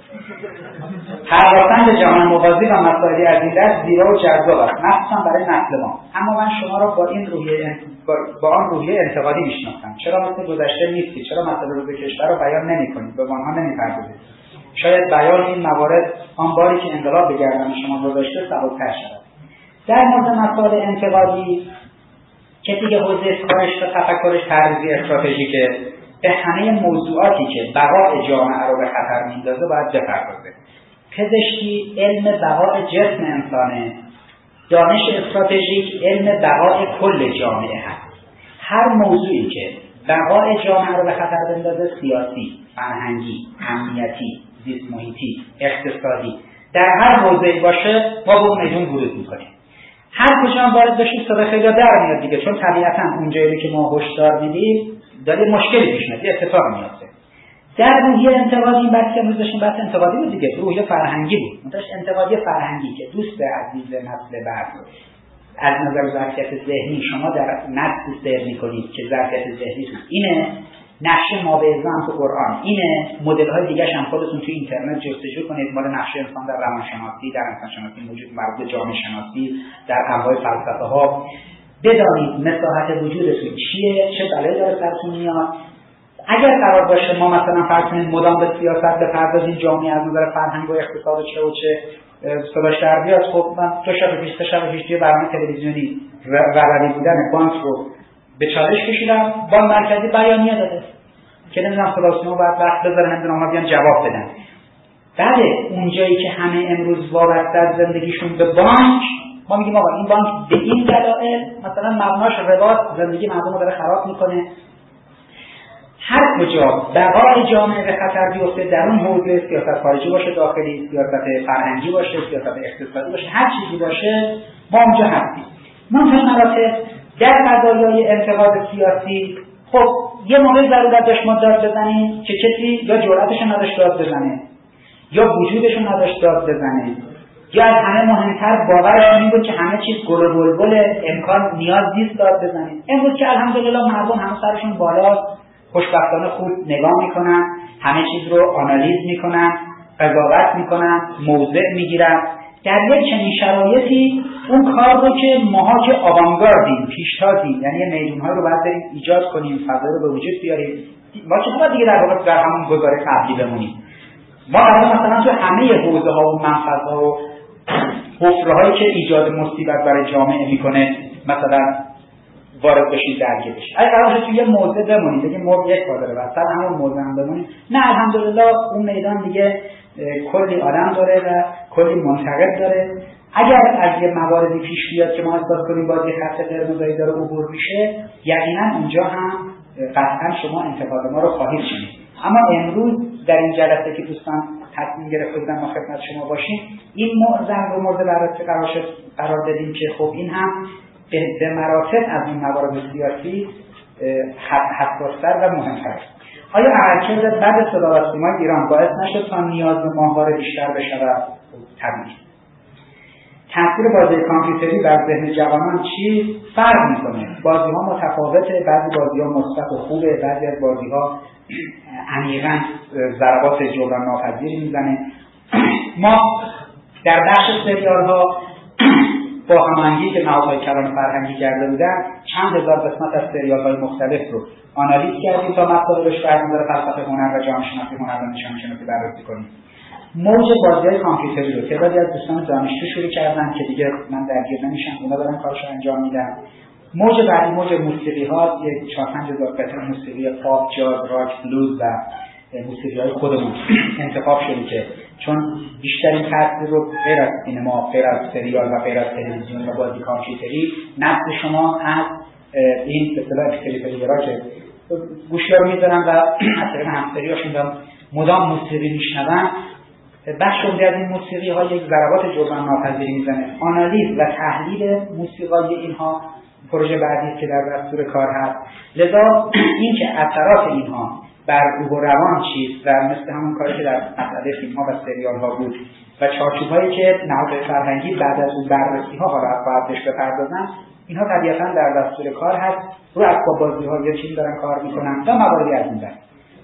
A: پرداختن به جهان موازی و مسائلی از این دست زیبا و جذاب است، مخصوصا برای نسل ما. اما من شما را با این روحیه با آن روحیه انتقادی میشناسم. چرا مثل گذشته نیستید؟ چرا مسائل روز کشور رو بیان نمی‌کنید؟ به آنها نمی‌پردازید؟ شاید بیان این موارد آن باری که انقلاب به گردن شما گذاشته سبک‌تر شود. در مورد مسائل انتقادی که دیگه حوزه کارش و تفکرش تحریزی استراتژیکه، به همه موضوعاتی که بقای جامعه رو به خطر میندازه باید بپردازه. پزشکی علم بقای جسم انسانه، دانش استراتژیک علم بقای کل جامعه هست. هر موضوعی که بقای جامعه رو به خطر بندازه، سیاسی، فرهنگی، امنیتی، زیست محیطی، اقتصادی، در هر حوزه‌ای باشه ما به اون میدون ورود میکنیم. هر کجا هم وارد بشید صدا خیلی در میاد دیگه، چون طبیعتاً اونجایی که ما هشدار میدیم داره مشکلی پیش میاد، اتفاق میفته. در روحیه انتقادی این بحثی که امروز داشتیم بحث انتقادی بود دیگه، روحیه فرهنگی بود. ما داشت انتقادی فرهنگی که دوست عزیز نسل بعد از نظر ظرفیت ذهنی شما در نسل سیر میکنید که ظرفیت ذهنیتون اینه، نقش مابعضا هم تو قرآن اینه، مدل‌های دیگه‌ش هم خودتون تو اینترنت جستجو کنید، مال نقش انسان در روانشناسی، در انسانشناسی موجود، مربوط جامعه شناسی، در انواع فلسفه ها. بدانید مساحت وجودتون چیه، چه بلایی داره سرتون میاد. اگر قرار باشه ما مثلا فرض کنید مدام به سیاست بپردازیم، جامعه از نظر فرهنگ و اقتصاد و چه و چه صداش در بیاد، خب من دو شب پیش سه شب پیش توی برنامه تلویزیونی رهبری بودن بانک رو به چالش کشیدم، بانک مرکزی بیانیه داده که نمیدونم خلاصیمو باید وقت بذاره، نمیدونم اونا بیان جواب بدن. بله اونجایی که همه امروز وابسته از زندگیشون به بانک، ما میگیم آقا این بانک به این دلایل مثلا مبناش رباست، زندگی مردم رو داره خراب میکنه. هر کجا بقای جامعه به خطر بیفته، در اون حوزه سیاست خارجی باشه، داخلی، سیاست فرهنگی باشه، سیاست اقتصادی باشه، هر چیزی باشه ما اونجا هستیم. منتها مراتب در قضایای انتقاد سیاسی، خب یه موقع ضرورت داشت ما داد بزنیم که کسی یا جرأتش نداشت داد بزنه یا وجودش نداشت داد بزنه، یا از همه مهمتر باورش این بود که همه چیز گل و بلبل، امکان نیاز نیست داد بزنیم. امروز که الحمدلله مردم همه سرشون بالا، خوشبختانه خوب نگاه میکنن، همه چیز رو آنالیز میکنن، قضاوت میکنن، موضع میگیرن. در یک چنین شرایطی اون کار رو که ماها که آوانگاردیم، پیشتازیم، یعنی میدون‌های رو باید بریم ایجاد کنیم، فضا رو به وجود بیاریم. ما که باید دیگه در واقع در همون گزاره قبلی بمونیم. ما قرار مثلا تو همه حوزه‌ها و منفذها و حفره‌هایی که ایجاد مصیبت برای جامعه میکنه، مثلا وارد بشید درگیر بشید. اگه قرار شد توی یه موضع بمونید، دیگه مرغ یک پا داره وسط همون موضع هم بمونید، نه الحمدلله اون میدان دیگه کلی آدم داره و کلی منتقد داره. اگر از یه مواردی پیش بیاد که ما احساس کنیم باید یه خط قرمزی داره عبور میشه، یقینا اونجا هم قطعا شما انتقاد ما رو خواهید شنید. اما امروز در این جلسه که دوستان تصمیم گرفته بودن ما خدمت شما باشیم، این معضل رو مورد بررسی قرار شد قرار دادیم که خب این هم به مراتب از این موارد سیاسی حساس‌تر و مهمتر. آیا عملکرد بد صدا و سیمای ایران باعث نشد تا نیاز به ماهواره بیشتر بشود؟ طبیعی. تاثیر بازی کامپیوتری بر ذهن جوانان چی؟ فرق میکنه. بازی ها متفاوته، بعضی بازی ها مثبت و خوبه، بعضی از بازی ها عمیقاً ضربات جبران ناپذیری میزنه. ما در بخش سریال ها با هماهنگی که نهادهای کلان فرهنگی کرده بودن چند هزار قسمت از سریال های مختلف رو آنالیز کردیم تا مطالبش بر نظر فلسفه هنر و جامعه شناسی هنر و نشان شناسی بررسی کنیم. موج بازی‌های کامپیوتری رو تعدادی از دوستان دانشجو شروع کردن که دیگه من درگیر نمیشم، اونا دارن کارشو انجام میدن. موج بعدی موج موسیقی ها، یک چهار پنج هزار قطعه موسیقی پاپ، جاز، راک، بلوز و موسیقی‌های خودمون انتخاب شده که چون بیشترین تاثیر رو غیر از سینما، غیر از سریال و غیر از تلویزیون و بازی کامپیوتری نسل شما از این به اصطلاح اکسپریپلیرها که گوشی‌ها رو می‌ذارن و از طریق همسری‌هاشون مدام موسیقی میشنون، بخش عمده از این موسیقی ها یک ضربات جبران ناپذیری میزنه. آنالیز و تحلیل موسیقای اینها پروژه بعدی که در دستور کار هست. لذا این که اثرات اینها بر روح و روان چیست و مثل همون کاری که در مسئله فیلم ها و سریال ها بود و چارچوب هایی که نهادهای فرهنگی بعد از اون بررسی ها حالا باید بهش بپردازن، اینها طبیعتا در دستور کار هست. رو اسباب بازی ها یه چیزی دارن کار میکنن و مواردی از این دست.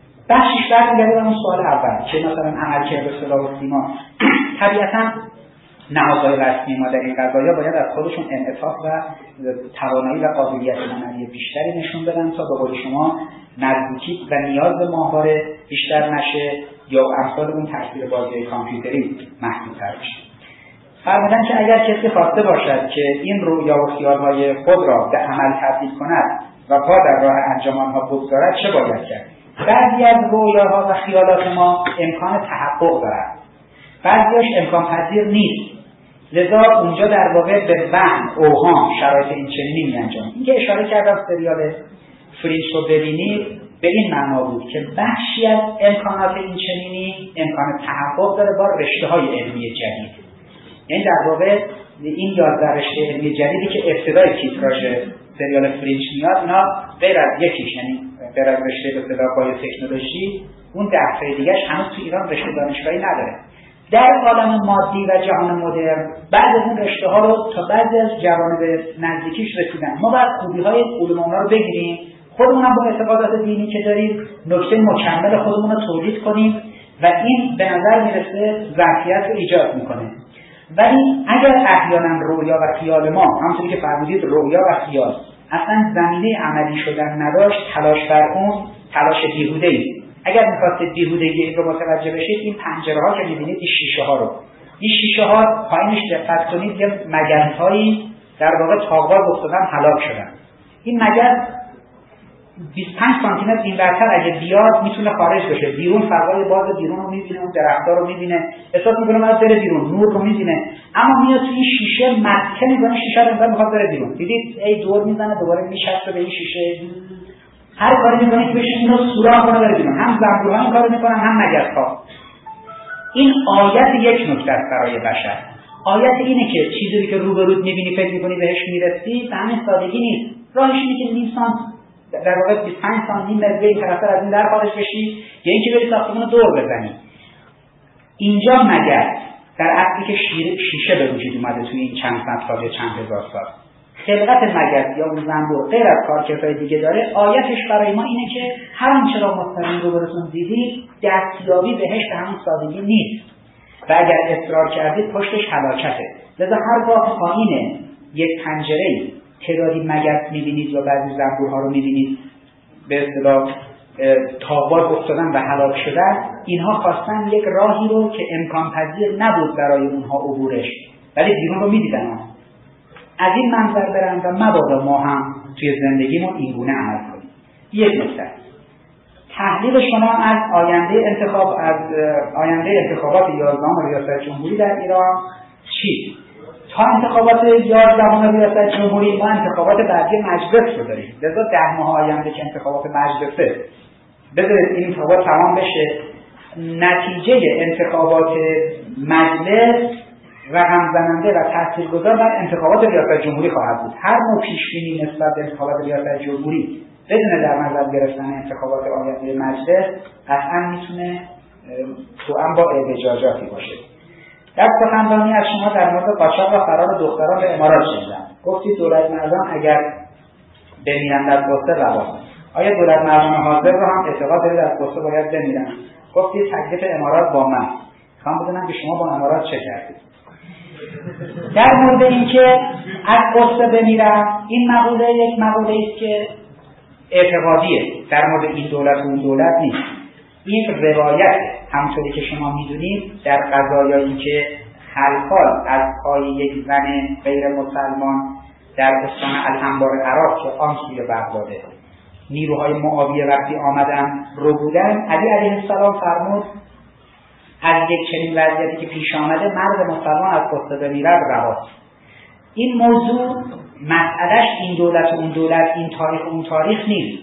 A: بخشش برمیگرده به اون سوال اول که مثلا عملکرد صدا و سیما. طبیعتا نهادهای رسمی ما در این قضایا باید از خودشون انعطاف و توانایی و قابلیت عملی بیشتری نشون بدن تا به قول شما نزدیکی و نیاز به ماهواره بیشتر نشه یا امثال اون تاثیر بازی کامپیوتری محدودتر بشه. فرمودن که اگر کسی خواسته باشد که این رویا و خیالهای خود را به عمل تبدیل کند و پا در راه انجام آنها بگذارد چه باید کرد؟ بعضی از رویاها و خیالات ما امکان تحقق دارد، بعضیاش امکان پذیر نیست. لذا اونجا در واقع به وهم، اوهام، شرایط این چنینی می انجام. این که اشاره کردم سریال فرینج رو ببینید به این معنا بود که بخشی از امکانات این چنینی امکان تحقق داره با رشته های علمی جدید. یعنی در واقع این یازده رشته علمی جدیدی که ابتدای تیتراژ سریال فرینج میاد، اینا غیر از یکیش، یعنی غیر از رشته به اصطلاح بایو تکنولوژی، اون دفعه دیگه‌اش هنوز تو ایران رشته دانشگاهی نداره. در عالم مادی و جهان مدرن بعد از اون رشته ها رو تا بعضی از جوانب نزدیکیش رسیدن. ما باید خوبی های علوم اونا رو بگیریم، خودمون هم با اعتقادات دینی که داریم نکته مکمل خودمون رو تولید کنیم و این به نظر میرسه ظرفیت رو ایجاد میکنه. ولی اگر احیانا رویا و خیال ما همونطوری که فرمودید رویا و خیال اصلا زمینه عملی شدن نداشت، تلاش بر اون تلاش بیهوده‌ای. اگر می‌خواستید بیهودگی این رو متوجه بشید، این پنجره‌ها که می‌بینید، این شیشه‌ها رو، این شیشه‌ها پایینش دقت کنید یه مگس‌هایی در واقع تاق‌باز افتادن، هلاک شدن. این مگس بیست و پنج سانتی متر این ورتر اگه بیاد میتونه خارج بشه، بیرون فضای باز بیرون رو می‌بینه، اون درخت‌ها رو می‌بینه، احساس می‌کنه باید بره بیرون، نور رو می‌بینه، اما میاد توی شیشه متکه می‌کنه، شیشه رو انگار می‌خواد بره بیرون. دیدید ای دور میزنه دوباره میشسته به این شیشه، هر کاری میکنه که بشه اینو سوراخ کنه بره بیرون. هم زنبورها این کارو میکنن، هم مگس‌ها. این آیت یک نکته است برای بشر. آیت اینه که چیزی که روبرود میبینی فکر میکنی بهش میرسی به همین سادگی نیست. راهش اینه که نیم سانت در واقع بیست و پنج سانت نیم متر این طرف از این در خارج بشی یا اینکه بری ساختمون رو دور بزنی. اینجا مگس در اصلی که شیشه به وجود اومده توی این چند صد سال یا چند هزار سال. خلقت مگس یا اون زنبور غیر از کارکردهای دیگه داره. آیتش برای ما اینه که هر آنچه را مستقیم رو براتون دیدید دستیابی بهش به همون سادگی نیست و اگر اصرار کردید پشتش هلاکته. لذا هرگاه پایین یک پنجره‌ای تعدادی مگس می‌بینید یا بعضی زنبورها رو می‌بینید به اصطلاح تاق‌باز افتادن و هلاک شدن، اینها خواستن یک راهی رو که امکان پذیر نبود برای اونها عبورش، ولی بیرون رو می‌دیدن. از این منظر برن و مبادا ما هم توی زندگیمون این گونه عمل کنیم. یک نکته تحلیل شما از آینده انتخاب از آینده انتخابات یازدهم ریاست جمهوری در ایران چی؟ تا انتخابات یازدهم ریاست جمهوری ما انتخابات بعدی مجلس رو داریم. لذا ده ماه آینده که انتخابات مجلسه بذارید این انتخابات تمام بشه، نتیجه انتخابات مجلس رقم زننده و تاثیرگذار بر انتخابات ریاست جمهوری خواهد بود. هر نوع پیشبینی نسبت به انتخابات ریاست جمهوری بدون در نظر گرفتن انتخابات آینده مجلس قطعا میتونه توأم با احتجاجاتی باشه. در سخنرانی از شما در مورد قاچاق و فرار دختران به امارات شنیدم. گفتید دولت مردان اگر بمیرند از غصه رواست. آیا دولت مردان حاضر رو هم اعتقاد دارید از غصه باید بمیرن؟ گفتید تکلیف امارات با من. میخوام بدونم که شما با امارات چه کردید؟ در مورد اینکه از غصه بمیرن، این مقوله یک مقوله است که اعتقادیه، در مورد این دولت و اون دولت نیست. این روایت همونطوری که شما میدونید در قضایایی که خلخال از پای یک زن غیر مسلمان در استان الانبار عراق که آن سوی بغداده نیروهای معاویه وقتی آمدن رو بودن، علی علیه السلام فرمود از یک چنین وضعیتی که پیش آمده مرد مسلمان از غصه بمیرد رواست. این موضوع مسئلهش این دولت و اون دولت، این تاریخ و اون تاریخ نیست.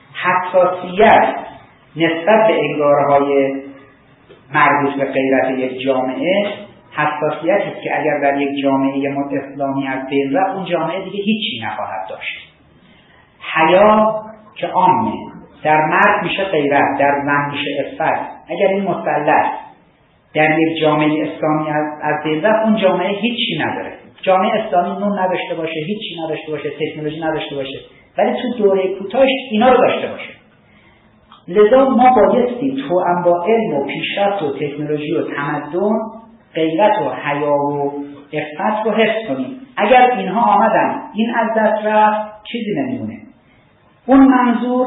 A: حساسیت نسبت به انگارهای مربوط به غیرت یک جامعه حساسیتی است که اگر در یک جامعه اسلامی از بین رفت اون جامعه دیگه هیچی نخواهد داشت. حیا که عامه، در مرد میشه غیرت، در زن میشه عفت. اگر این مثلث در یک جامعه اسلامی از از بین رفت اون جامعه هیچی نداره. جامعه اسلامی نون نداشته باشه، هیچی نداشته باشه، تکنولوژی نداشته باشه، ولی تو دوره کوتاهش اینا رو داشته باشه. لذا ما بایستی توأم با علم و پیشرفت و تکنولوژی و تمدن غیرت و حیا و عفت رو حفظ کنیم. اگر اینها آمدن این از دست رفت چیزی نمیمونه. اون منظور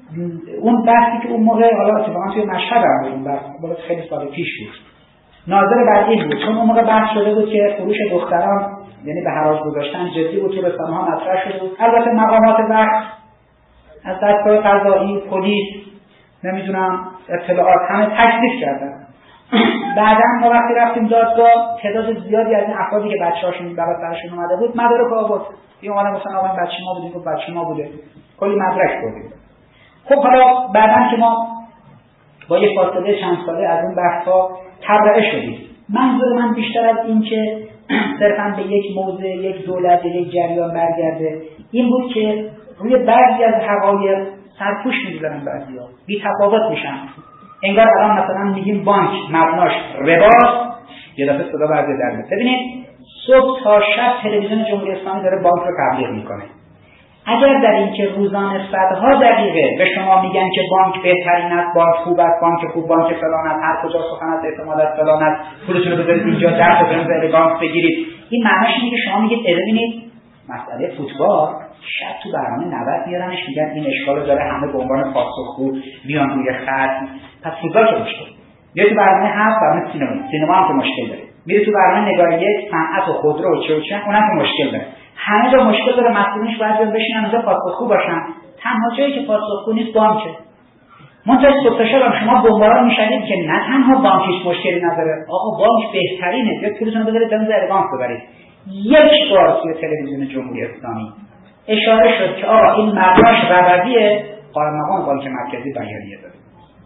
A: اون بحثی که اون موقع حالا اتفاقا توی مشهد هم بود، اون بحث بالا خیلی سال پیش بود، ناظر بر این بود، چون اون موقع بحث شده بود که فروش دختران یعنی به حراج گذاشتن جدی بود، تو رسانه‌ها مطرح شده بود. البته مقامات وقت از دستگاه قضایی، پلیس، نمیدونم اطلاعات همه تکذیب کردن. بعدا ما وقتی رفتیم دادگاه تعداد زیادی از این افرادی که بچه‌هاشون بالا سرشون اومده بود مدارک آورد. این اومدن گفتن آقا بچه ما بودیم، گفت بچه ما بوده. کلی مدرک بردیم. خب حالا بعداً که ما با یه فاصله چند ساله از اون بحث‌ها تبرئه شدیم. منظور من بیشتر از این که صرفاً به یک موضع، یک دولت، یک جریان برگرده، این بود که روی بعضی از حقایق سرپوش می‌ذارن بعضی‌ها، بی‌تفاوت میشن. انگار الان مثلا میگیم بانک مبناش رباست، یه دفعه صدا بعضی در میاد. ببینید صبح تا شب تلویزیون جمهوری اسلامی داره بانک رو تبلیغ میکنه. اگر در این که روزانه صدها دقیقه به شما میگن که بانک بهترین است، بانک خوب است، بانک خوب، بانک فلان است، هر کجا سخن است، اعتماد است، فلان است، پولتون رو بذارید اینجا، درس رو بذارید بانک بگیرید، این معناش اینه که شما میگید ببینید مسئله فوتبال شب تو برنامه نود میارنش میگن این اشکال رو داره، همه به عنوان پاسخگو میان روی خط، پس فوتبال چه مشکل؟ میره تو برنامه هفت، برنامه سینما، سینما هم که مشکل داره. میره تو برنامه نگاه یک، صنعت و خودرو و چه و چه، اونم که مشکل داره. همه جا مشکل داره، مسئولینش باید بیان بشینن اونجا پاسخگو باشن. تنها جایی که پاسخگو نیست بانکه. منتها صبح شب شما بمباران میشنید که نه تنها بانک هیچ مشکلی نداره، آقا بانک بهترینه، یا پولتون رو بذارید در زیر بانک ببرید. یک بار توی تلویزیون جمهوری اسلامی اشاره شد که آقا این مبناش ربویه، قائم مقام بانک مرکزی بیانیه داد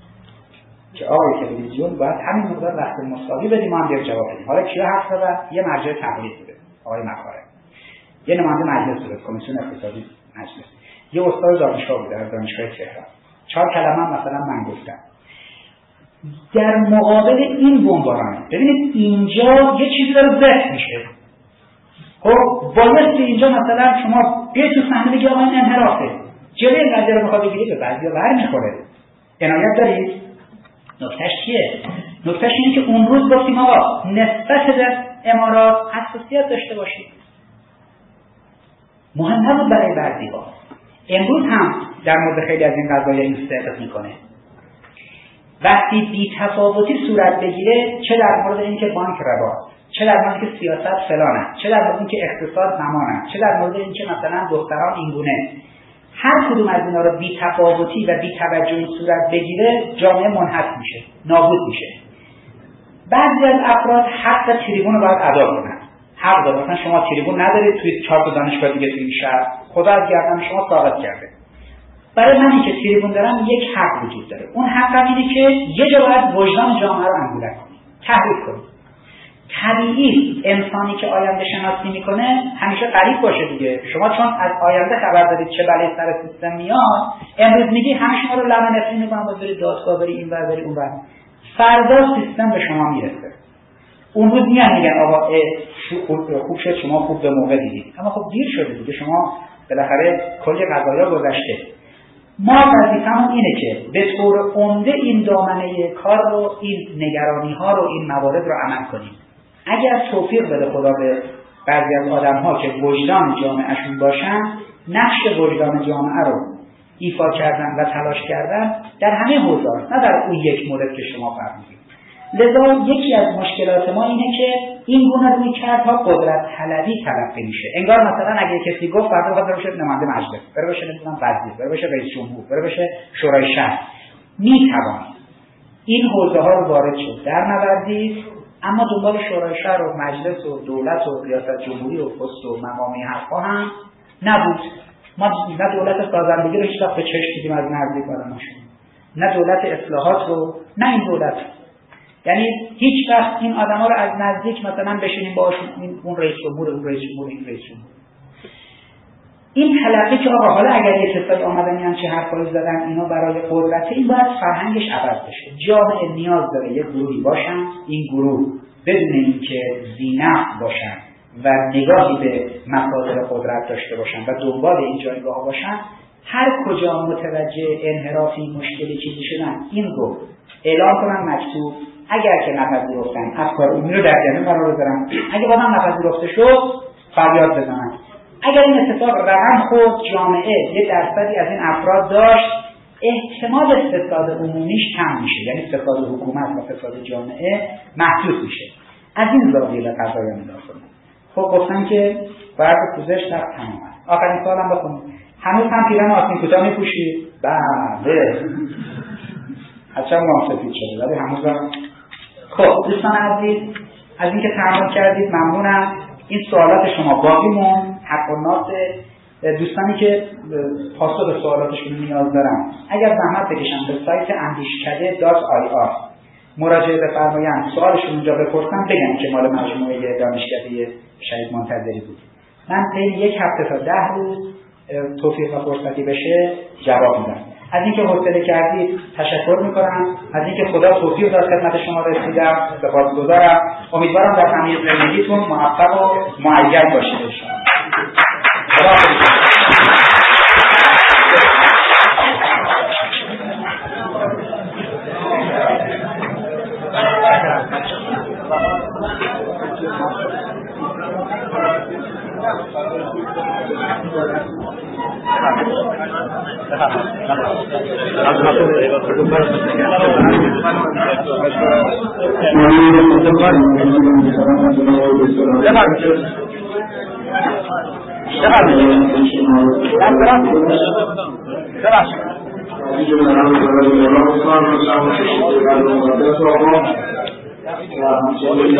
A: که آقای تلویزیون باید همین مقدار وقت مساوی بدیم، ما هم بیاد جواب بدیم. حالا کیا حرف زدن؟ یه مرجع تقلید بوده، آقای مخارج، یه نماینده مجلس بوده، کمیسیون اقتصادی مجلس، یه استاد دانشگاه بوده از دانشگاه تهران. چهار کلمه مثلا من گفتم در مقابل این بمباران. ببینید اینجا یه چیزی داره ضبط میشه. خب بایستی اینجا مثلا شما بیاید تو صحنه بگید آقا این انحرافه، جلوی قضیه رو میخواد بگیرید، به بعضیا ور میخوره. عنایت دارید؟ نکتهش چیه؟ نکتهش اینه که اون روز گفتیم آقا نسبت به امارات حساسیت داشته باشید، مهم نبود برای بعضی‌ها. امروز هم در مورد خیلی از این قضایا این صدق میکنه. وقتی بی‌تفاوتی صورت بگیره، چه در مورد اینکه بانک رباست، چه در مورد که سیاست فلانه، چه در مورد که اقتصاد زمانه، چه در مورد اینکه مثلا دختران اینگونه. هر کدوم از اینا رو بی تفاوتی و بی توجهی صورت بگیره، جامعه منحط میشه، نابود میشه. بعضی از افراد حق تریبون رو باید ادا کنن. حق داره. مثلا شما تریبون ندارید توی چهار تا دانشگاه دیگه توی این شهر، خدا از گردن شما ساقط کرده. برای منی که تریبون دارم یک حق وجود داره. اون حق اینه که یه جا باید وجدان جامعه رو انگولک کنید، تحریک کنید. طبیعی انسانی که آینده شناسی میکنه همیشه قریب باشه دیگه. شما چون از آینده خبر دارید چه بلایی سر سیستم میاد، امروز میگی همه شما رو لمن نفری میکنن باید برید دادگاه، بری این ور بری اون ور. فردا سیستم به شما میرسه. اون روز میان میگن آقا خوب شد شما خوب به موقع دیدید، اما خب دیر شده دیگه، شما بالاخره کلی قضایا گذشته. ما وظیفه‌مون اینه که به طور عمده این دامنه کار رو، این نگرانی ها رو، این موارد رو عمل کنیم. اگر توفیق بده خدا به بعضی از آدم ها که وجدان جامعهشون باشن، نقش وجدان جامعه رو ایفا کردن و تلاش کردن در همه حوزه‌ها، نه در اون یک مورد که شما فرمودید. لذا یکی از مشکلات ما اینه که این گونه رویکردها قدرت طلبی تلقی میشه. انگار مثلا اگه کسی گفت فردا بخواد بره بشه نماینده مجلس، بره بشه نمیدونم وزیر، بره بشه رئیس جمهور، بره بشه شورای شهر، میتوان این حوزه ها رو وارد شد در نوردید، اما دنبال شورای شهر و مجلس و دولت و ریاست جمهوری و پست و مقامی حرفا هم نبود. ما نه دولت سازندگی رو هیچ وقت به چشم دیدیم از نزدیک آدماشون، نه دولت اصلاحات رو، نه این دولت. یعنی هیچ وقت این آدما رو از نزدیک مثلا بشینیم باهاشون، این اون رئیس جمهور، اون رئیس جمهور، این رئیس جمهور. این تلقی که آقا حالا اگر یه کسایی آمدن میان چه حرفایی زدن اینا برای قدرت، این باید فرهنگش عوض بشه. جامعه نیاز داره یه گروهی باشن، این گروه بدون اینکه ذی‌نفع باشن و نگاهی به مصادر قدرت داشته باشن و دنبال این جایگاه باشن، هر کجا متوجه انحرافی مشکلی چیزی شدن این رو اعلام کنن مکتوب، اگر که نپذیرفتن افکار عمومی رو در جریان قرار بذارن، اگه بازم نپذیرفته شد فریاد بزنن. اگر این اتفاق رقم خورد، جامعه یه درصدی از این افراد داشت، احتمال فساد عمومیش کم میشه، یعنی فساد حکومت و فساد جامعه محدود میشه. از این زاویه به قضایا نگاه کنیم. خب گفتم که باید پوزش در تمام است. آخرین سوالم بکنم، هنوز هم پیرن آستین کوتاه میپوشید؟ بله. هرچند ما سفید شده ولی هنوز هم. خب دوستان عزیز، از اینکه تحمل کردید ممنونم. این سوالات شما باقی مون، حق و ناس دوستانی که پاسخ به سوالاتشون نیاز دارن اگر زحمت بکشن به سایت اندیشکده دات آی آر مراجعه بفرمایند، سوالشون اونجا بپرسن، بگن که مال مجموعه دانشکده شهید منتظری بود. من طی یک هفته تا ده روز توفیق و فرصتی بشه جواب میدم. از اینکه حوصله کردید تشکر میکنم، از اینکه خدا توفیق داد خدمت شما رسیدم سپاسگزارم. امیدوارم در تمام زندگیتون موفق و مؤید باشید انشاءالله. خدا